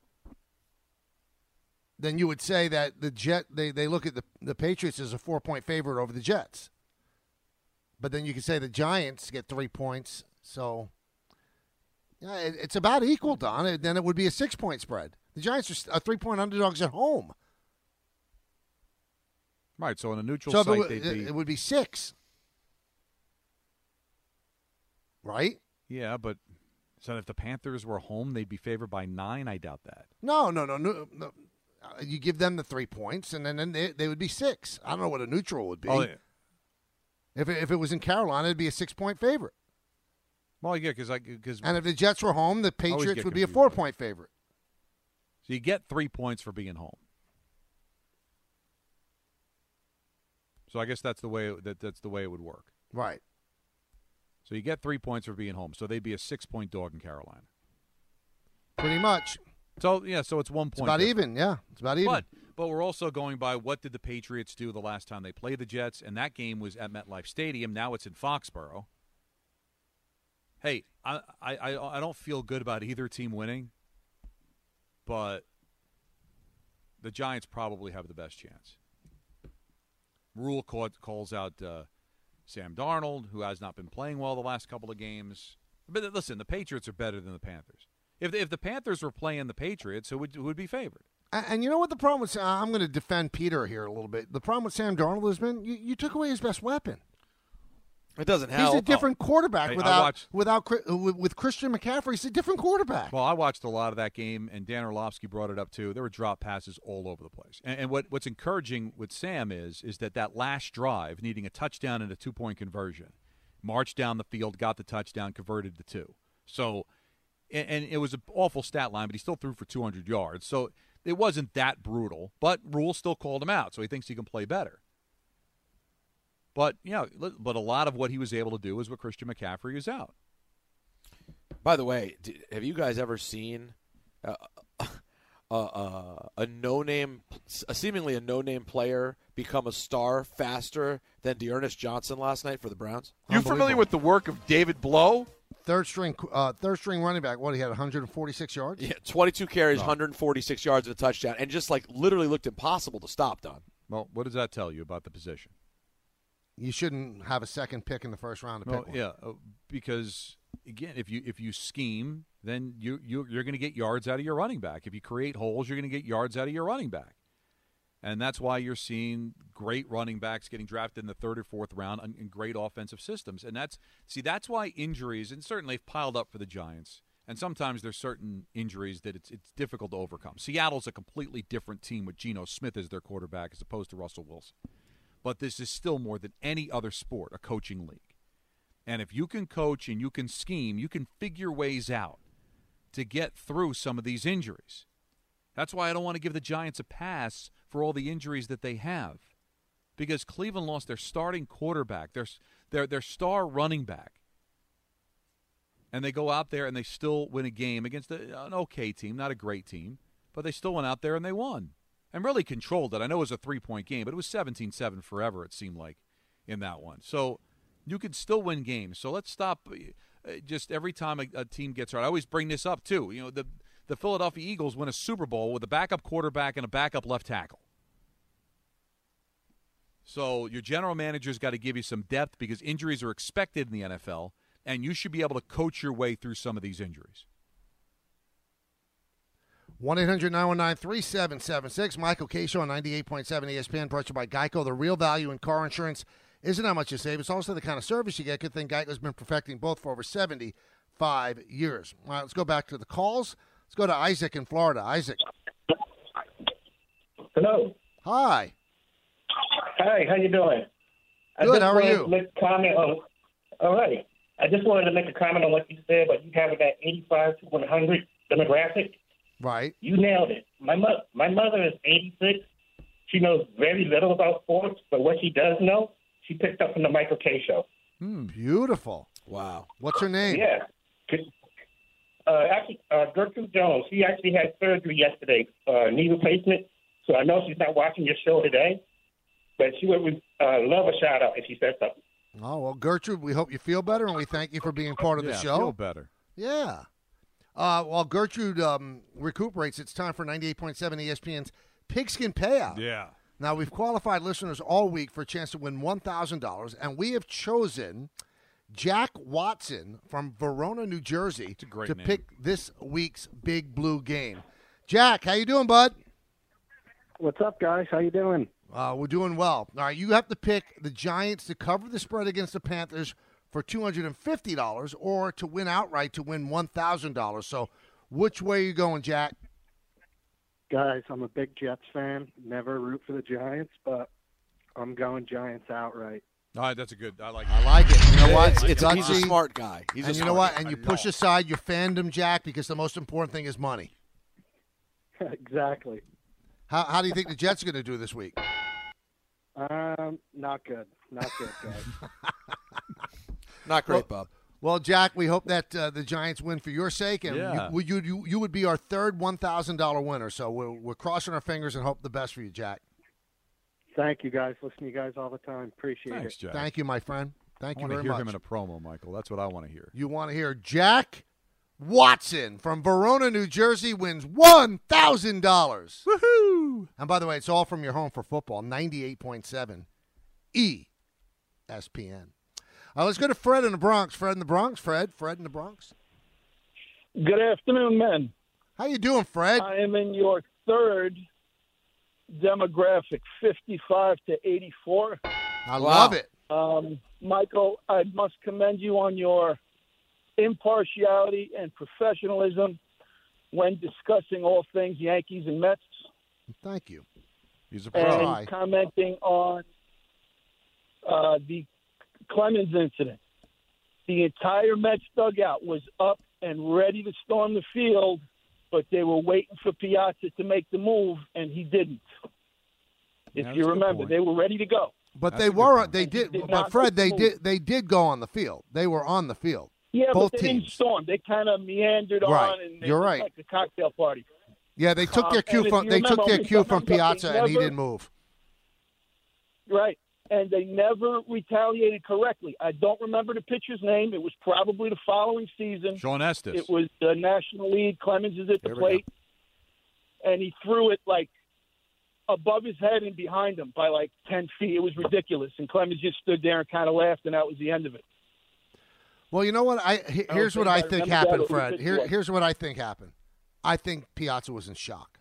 then you would say that they look at the Patriots as a 4-point favorite over the Jets. But then you can say the Giants get 3 points, so yeah, it's about equal, Don. Then it would be a 6-point spread. The Giants are 3-point underdogs at home. Right, so on a neutral site, it would be 6. Right? Yeah, but so if the Panthers were home, they'd be favored by 9? I doubt that. No. You give them the 3 points, and then they would be 6. I don't know what a neutral would be. Oh, yeah. If it was in Carolina, it'd be a 6-point favorite. Well, yeah, because and if the Jets were home, the Patriots would be a 4-point favorite. So you get 3 points for being home. So I guess that's the way it would work. Right. So you get 3 points for being home. So they'd be a 6-point dog in Carolina. Pretty much. So yeah, so it's 1 point. It's about even. Yeah, it's about even. But we're also going by what did the Patriots do the last time they played the Jets, and that game was at MetLife Stadium. Now it's in Foxborough. Hey, I don't feel good about either team winning, but the Giants probably have the best chance. Rule calls out Sam Darnold, who has not been playing well the last couple of games. But listen, the Patriots are better than the Panthers. If the Panthers were playing the Patriots, who would be favored? And you know what the problem with I'm going to defend Peter here a little bit. The problem with Sam Darnold has been you took away his best weapon. It doesn't help. He's a different quarterback with Christian McCaffrey. He's a different quarterback. Well, I watched a lot of that game, and Dan Orlovsky brought it up too. There were drop passes all over the place. And what's encouraging with Sam is that last drive, needing a touchdown and a 2-point conversion, marched down the field, got the touchdown, converted the 2. So, and it was an awful stat line, but he still threw for 200 yards. So it wasn't that brutal, but Rule still called him out, so he thinks he can play better. But, but a lot of what he was able to do is what Christian McCaffrey is out. By the way, have you guys ever seen seemingly a no-name player become a star faster than Dearness Johnson last night for the Browns? You familiar with the work of David Blow? Third string running back. What, he had 146 yards? Yeah, 22 carries, 146 yards and a touchdown, and just literally looked impossible to stop, Don. Well, what does that tell you about the position? you shouldn't have a second pick in the first round to pick one. Yeah, because again, if you scheme, then you're going to get yards out of your running back. If you create holes, you're going to get yards out of your running back. And that's why you're seeing great running backs getting drafted in the third or fourth round in great offensive systems. And that's why injuries, and certainly have piled up for the Giants. And sometimes there's certain injuries that it's difficult to overcome. Seattle's a completely different team with Geno Smith as their quarterback as opposed to Russell Wilson. But this is still more than any other sport, a coaching league. And if you can coach and you can scheme, you can figure ways out to get through some of these injuries. That's why I don't want to give the Giants a pass for all the injuries that they have, because Cleveland lost their starting quarterback, their star running back, and they go out there and they still win a game against an okay team, not a great team, but they still went out there and they won and really controlled it. I know it was a 3-point game, but it was 17-7 forever, it seemed like, in that one. So you could still win games. So let's stop just every time a team gets hurt. I always bring this up, too. You know, the Philadelphia Eagles win a Super Bowl with a backup quarterback and a backup left tackle. So your general manager's got to give you some depth because injuries are expected in the NFL, and you should be able to coach your way through some of these injuries. 1-800-919-3776. Michael K. Show on 98.7 ESPN, brought to you by Geico. The real value in car insurance isn't how much you save. It's also the kind of service you get. Good thing Geico's been perfecting both for over 75 years. All right, let's go back to the calls. Let's go to Isaac in Florida. Isaac. Hello. Hi. Hi, how you doing? Good, how are you? All right. I just wanted to make a comment on what you said about you having that 85 to 100 demographic. Right. You nailed it. My mother is 86. She knows very little about sports, but what she does know, she picked up from the Michael K. Show. Beautiful. Wow. What's her name? Yeah. Actually, Gertrude Jones. She actually had surgery yesterday, knee replacement. So I know she's not watching your show today, but she would love a shout out if she said something. Oh, well, Gertrude, we hope you feel better, and we thank you for being part of the show. Feel better. Yeah. While Gertrude recuperates, it's time for 98.7 ESPN's Pigskin Payout. Yeah. Now, we've qualified listeners all week for a chance to win $1,000, and we have chosen Jack Watson from Verona, New Jersey, to name. pick this week's Big Blue game. Jack, how you doing, bud? What's up, guys? How you doing? We're doing well. All right, you have to pick the Giants to cover the spread against the Panthers for $250 or to win outright to win $1,000. So which way are you going, Jack? Guys, I'm a big Jets fan. Never root for the Giants, but I'm going Giants outright. All right, that's a good. I like it. You know what? He's a smart guy. And you know what? And you push aside your fandom, Jack, because the most important thing is money. Exactly. How do you think the Jets are going to do this week? Not good. Not good, guys. Not great, Bob. Well, Jack, we hope that the Giants win for your sake, and Yeah. you would be our third $1,000 winner. So we're crossing our fingers and hope the best for you, Jack. Thank you, guys. Listen to you guys all the time. Appreciate Thanks, it. Jack. Thank you, my friend. Thank you I very want to hear much. him in a promo, Michael. That's what I want to hear. You want to hear Jack Watson from Verona, New Jersey wins $1,000. Woohoo! And by the way, it's all from your home for football, 98.7 ESPN. Let's go to Fred in the Bronx. Fred in the Bronx. Fred in the Bronx. Good afternoon, men. How you doing, Fred? I am in your third demographic, 55 to 84. I love it. Michael, I must commend you on your impartiality and professionalism when discussing all things Yankees and Mets. Thank you. He's a pro. pro. Commenting on the Clemens incident. The entire Mets dugout was up and ready to storm the field, but they were waiting for Piazza to make the move, and he didn't. If you remember, they were ready to go. But That's they a good were. point. They And he did. did But not Fred, make the move. they did go on the field. They were on the field. Yeah, both but they teams. didn't storm. They kind of meandered Right. on, and they You're looked right. like a cocktail party. Yeah, they took their And cue if from you they remember, took their I'll cue say from something, Piazza, and he never- didn't move. Right. And they never retaliated correctly. I don't remember the pitcher's name. It was probably the following season. Sean Estes. It was the National League. Clemens is at the There we plate. And he threw it like above his head and behind him by like 10 feet. It was ridiculous. And Clemens just stood there and kind of laughed, and that was the end of it. Well, you know what? Here's what I think happened, Fred. Here's what I think happened. I think Piazza was in shock.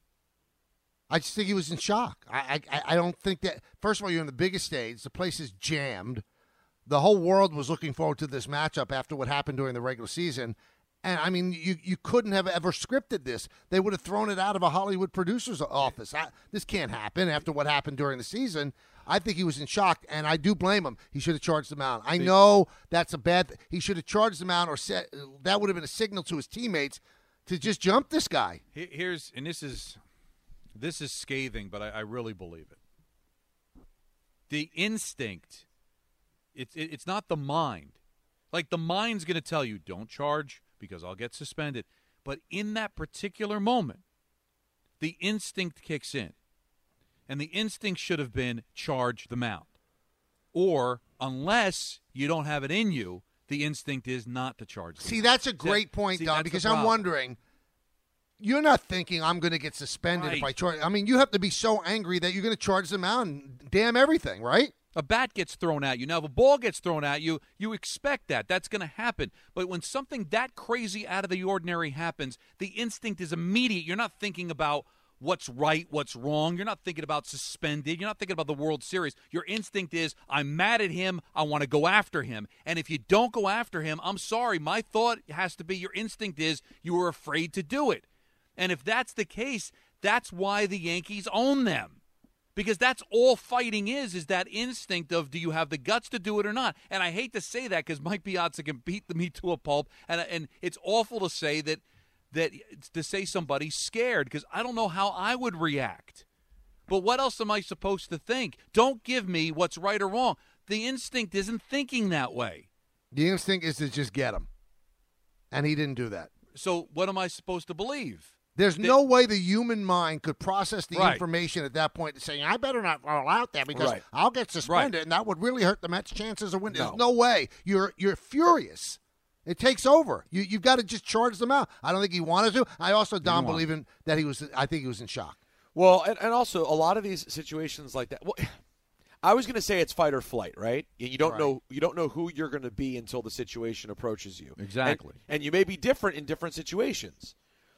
I just think he was in shock. I don't think that – first of all, you're in the biggest stage. The place is jammed. The whole world was looking forward to this matchup after what happened during the regular season. And, I mean, you couldn't have ever scripted this. They would have thrown it out of a Hollywood producer's office. This can't happen after what happened during the season. I think he was in shock, and I do blame him. He should have charged them out. I know that's a bad thing. He should have charged them out, or that would have been a signal to his teammates to just jump this guy. Here's, and this is scathing, but I really believe it. The instinct, it's not the mind. Like, the mind's going to tell you, don't charge because I'll get suspended. But in that particular moment, the instinct kicks in. And the instinct should have been charge the mound. Or, unless you don't have it in you, the instinct is not to charge the mound. That's a great point, Don, because I'm wondering, you're not thinking I'm going to get suspended if I charge. I mean, you have to be so angry that you're going to charge the mound and damn everything, right? A bat gets thrown at you. Now, if a ball gets thrown at you, you expect that. That's going to happen. But when something that crazy out of the ordinary happens, the instinct is immediate. You're not thinking about what's right, what's wrong. You're not thinking about suspended. You're not thinking about the World Series. Your instinct is, I'm mad at him. I want to go after him. And if you don't go after him, I'm sorry. My thought has to be your instinct is you were afraid to do it. And if that's the case, that's why the Yankees own them. Because that's all fighting is that instinct of, do you have the guts to do it or not? And I hate to say that because Mike Piazza can beat me to a pulp, and it's awful to say that to say somebody's scared, because I don't know how I would react. But what else am I supposed to think? Don't give me what's right or wrong. The instinct isn't thinking that way. The instinct is to just get him, and he didn't do that. So what am I supposed to believe? There's no way the human mind could process the information at that point to say, I better not fall out there because I'll get suspended, and that would really hurt the Mets' chances of winning. There's no way. You're furious. It takes over. You've got to just charge them out. I don't think he wanted to. I also don't believe in that I think he was in shock. Well, and also a lot of these situations like that. Well, I was going to say it's fight or flight, right? You don't know who you're going to be until the situation approaches you. Exactly. And you may be different in different situations.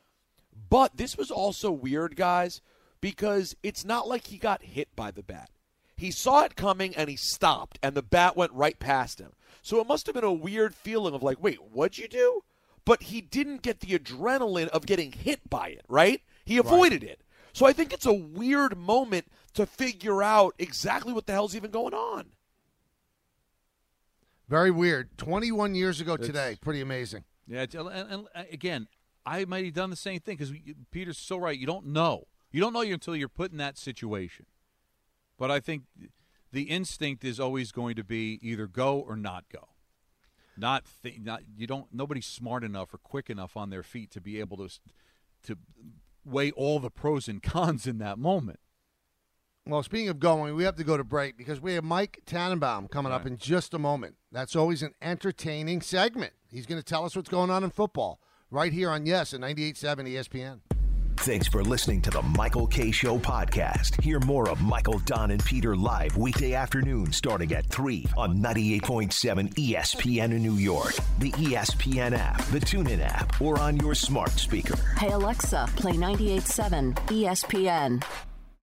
But this was also weird, guys, because it's not like he got hit by the bat. He saw it coming and he stopped, and the bat went right past him. So it must have been a weird feeling of like, wait, what'd you do? But he didn't get the adrenaline of getting hit by it, right? He avoided it. So I think it's a weird moment to figure out exactly what the hell's even going on. Very weird. 21 years ago today. Pretty amazing. Yeah, and again, I might have done the same thing because Peter's so right. You don't know. You don't know until you're put in that situation. But I think the instinct is always going to be either go or not go. Nobody's smart enough or quick enough on their feet to be able to weigh all the pros and cons in that moment. Well, speaking of going, we have to go to break because we have Mike Tannenbaum coming up in just a moment. That's always an entertaining segment. He's going to tell us what's going on in football right here on Yes at 98.7 ESPN. Thanks for listening to the Michael K. Show podcast. Hear more of Michael, Don, and Peter live weekday afternoon starting at 3 on 98.7 ESPN in New York, the ESPN app, the TuneIn app, or on your smart speaker. Hey, Alexa, play 98.7 ESPN.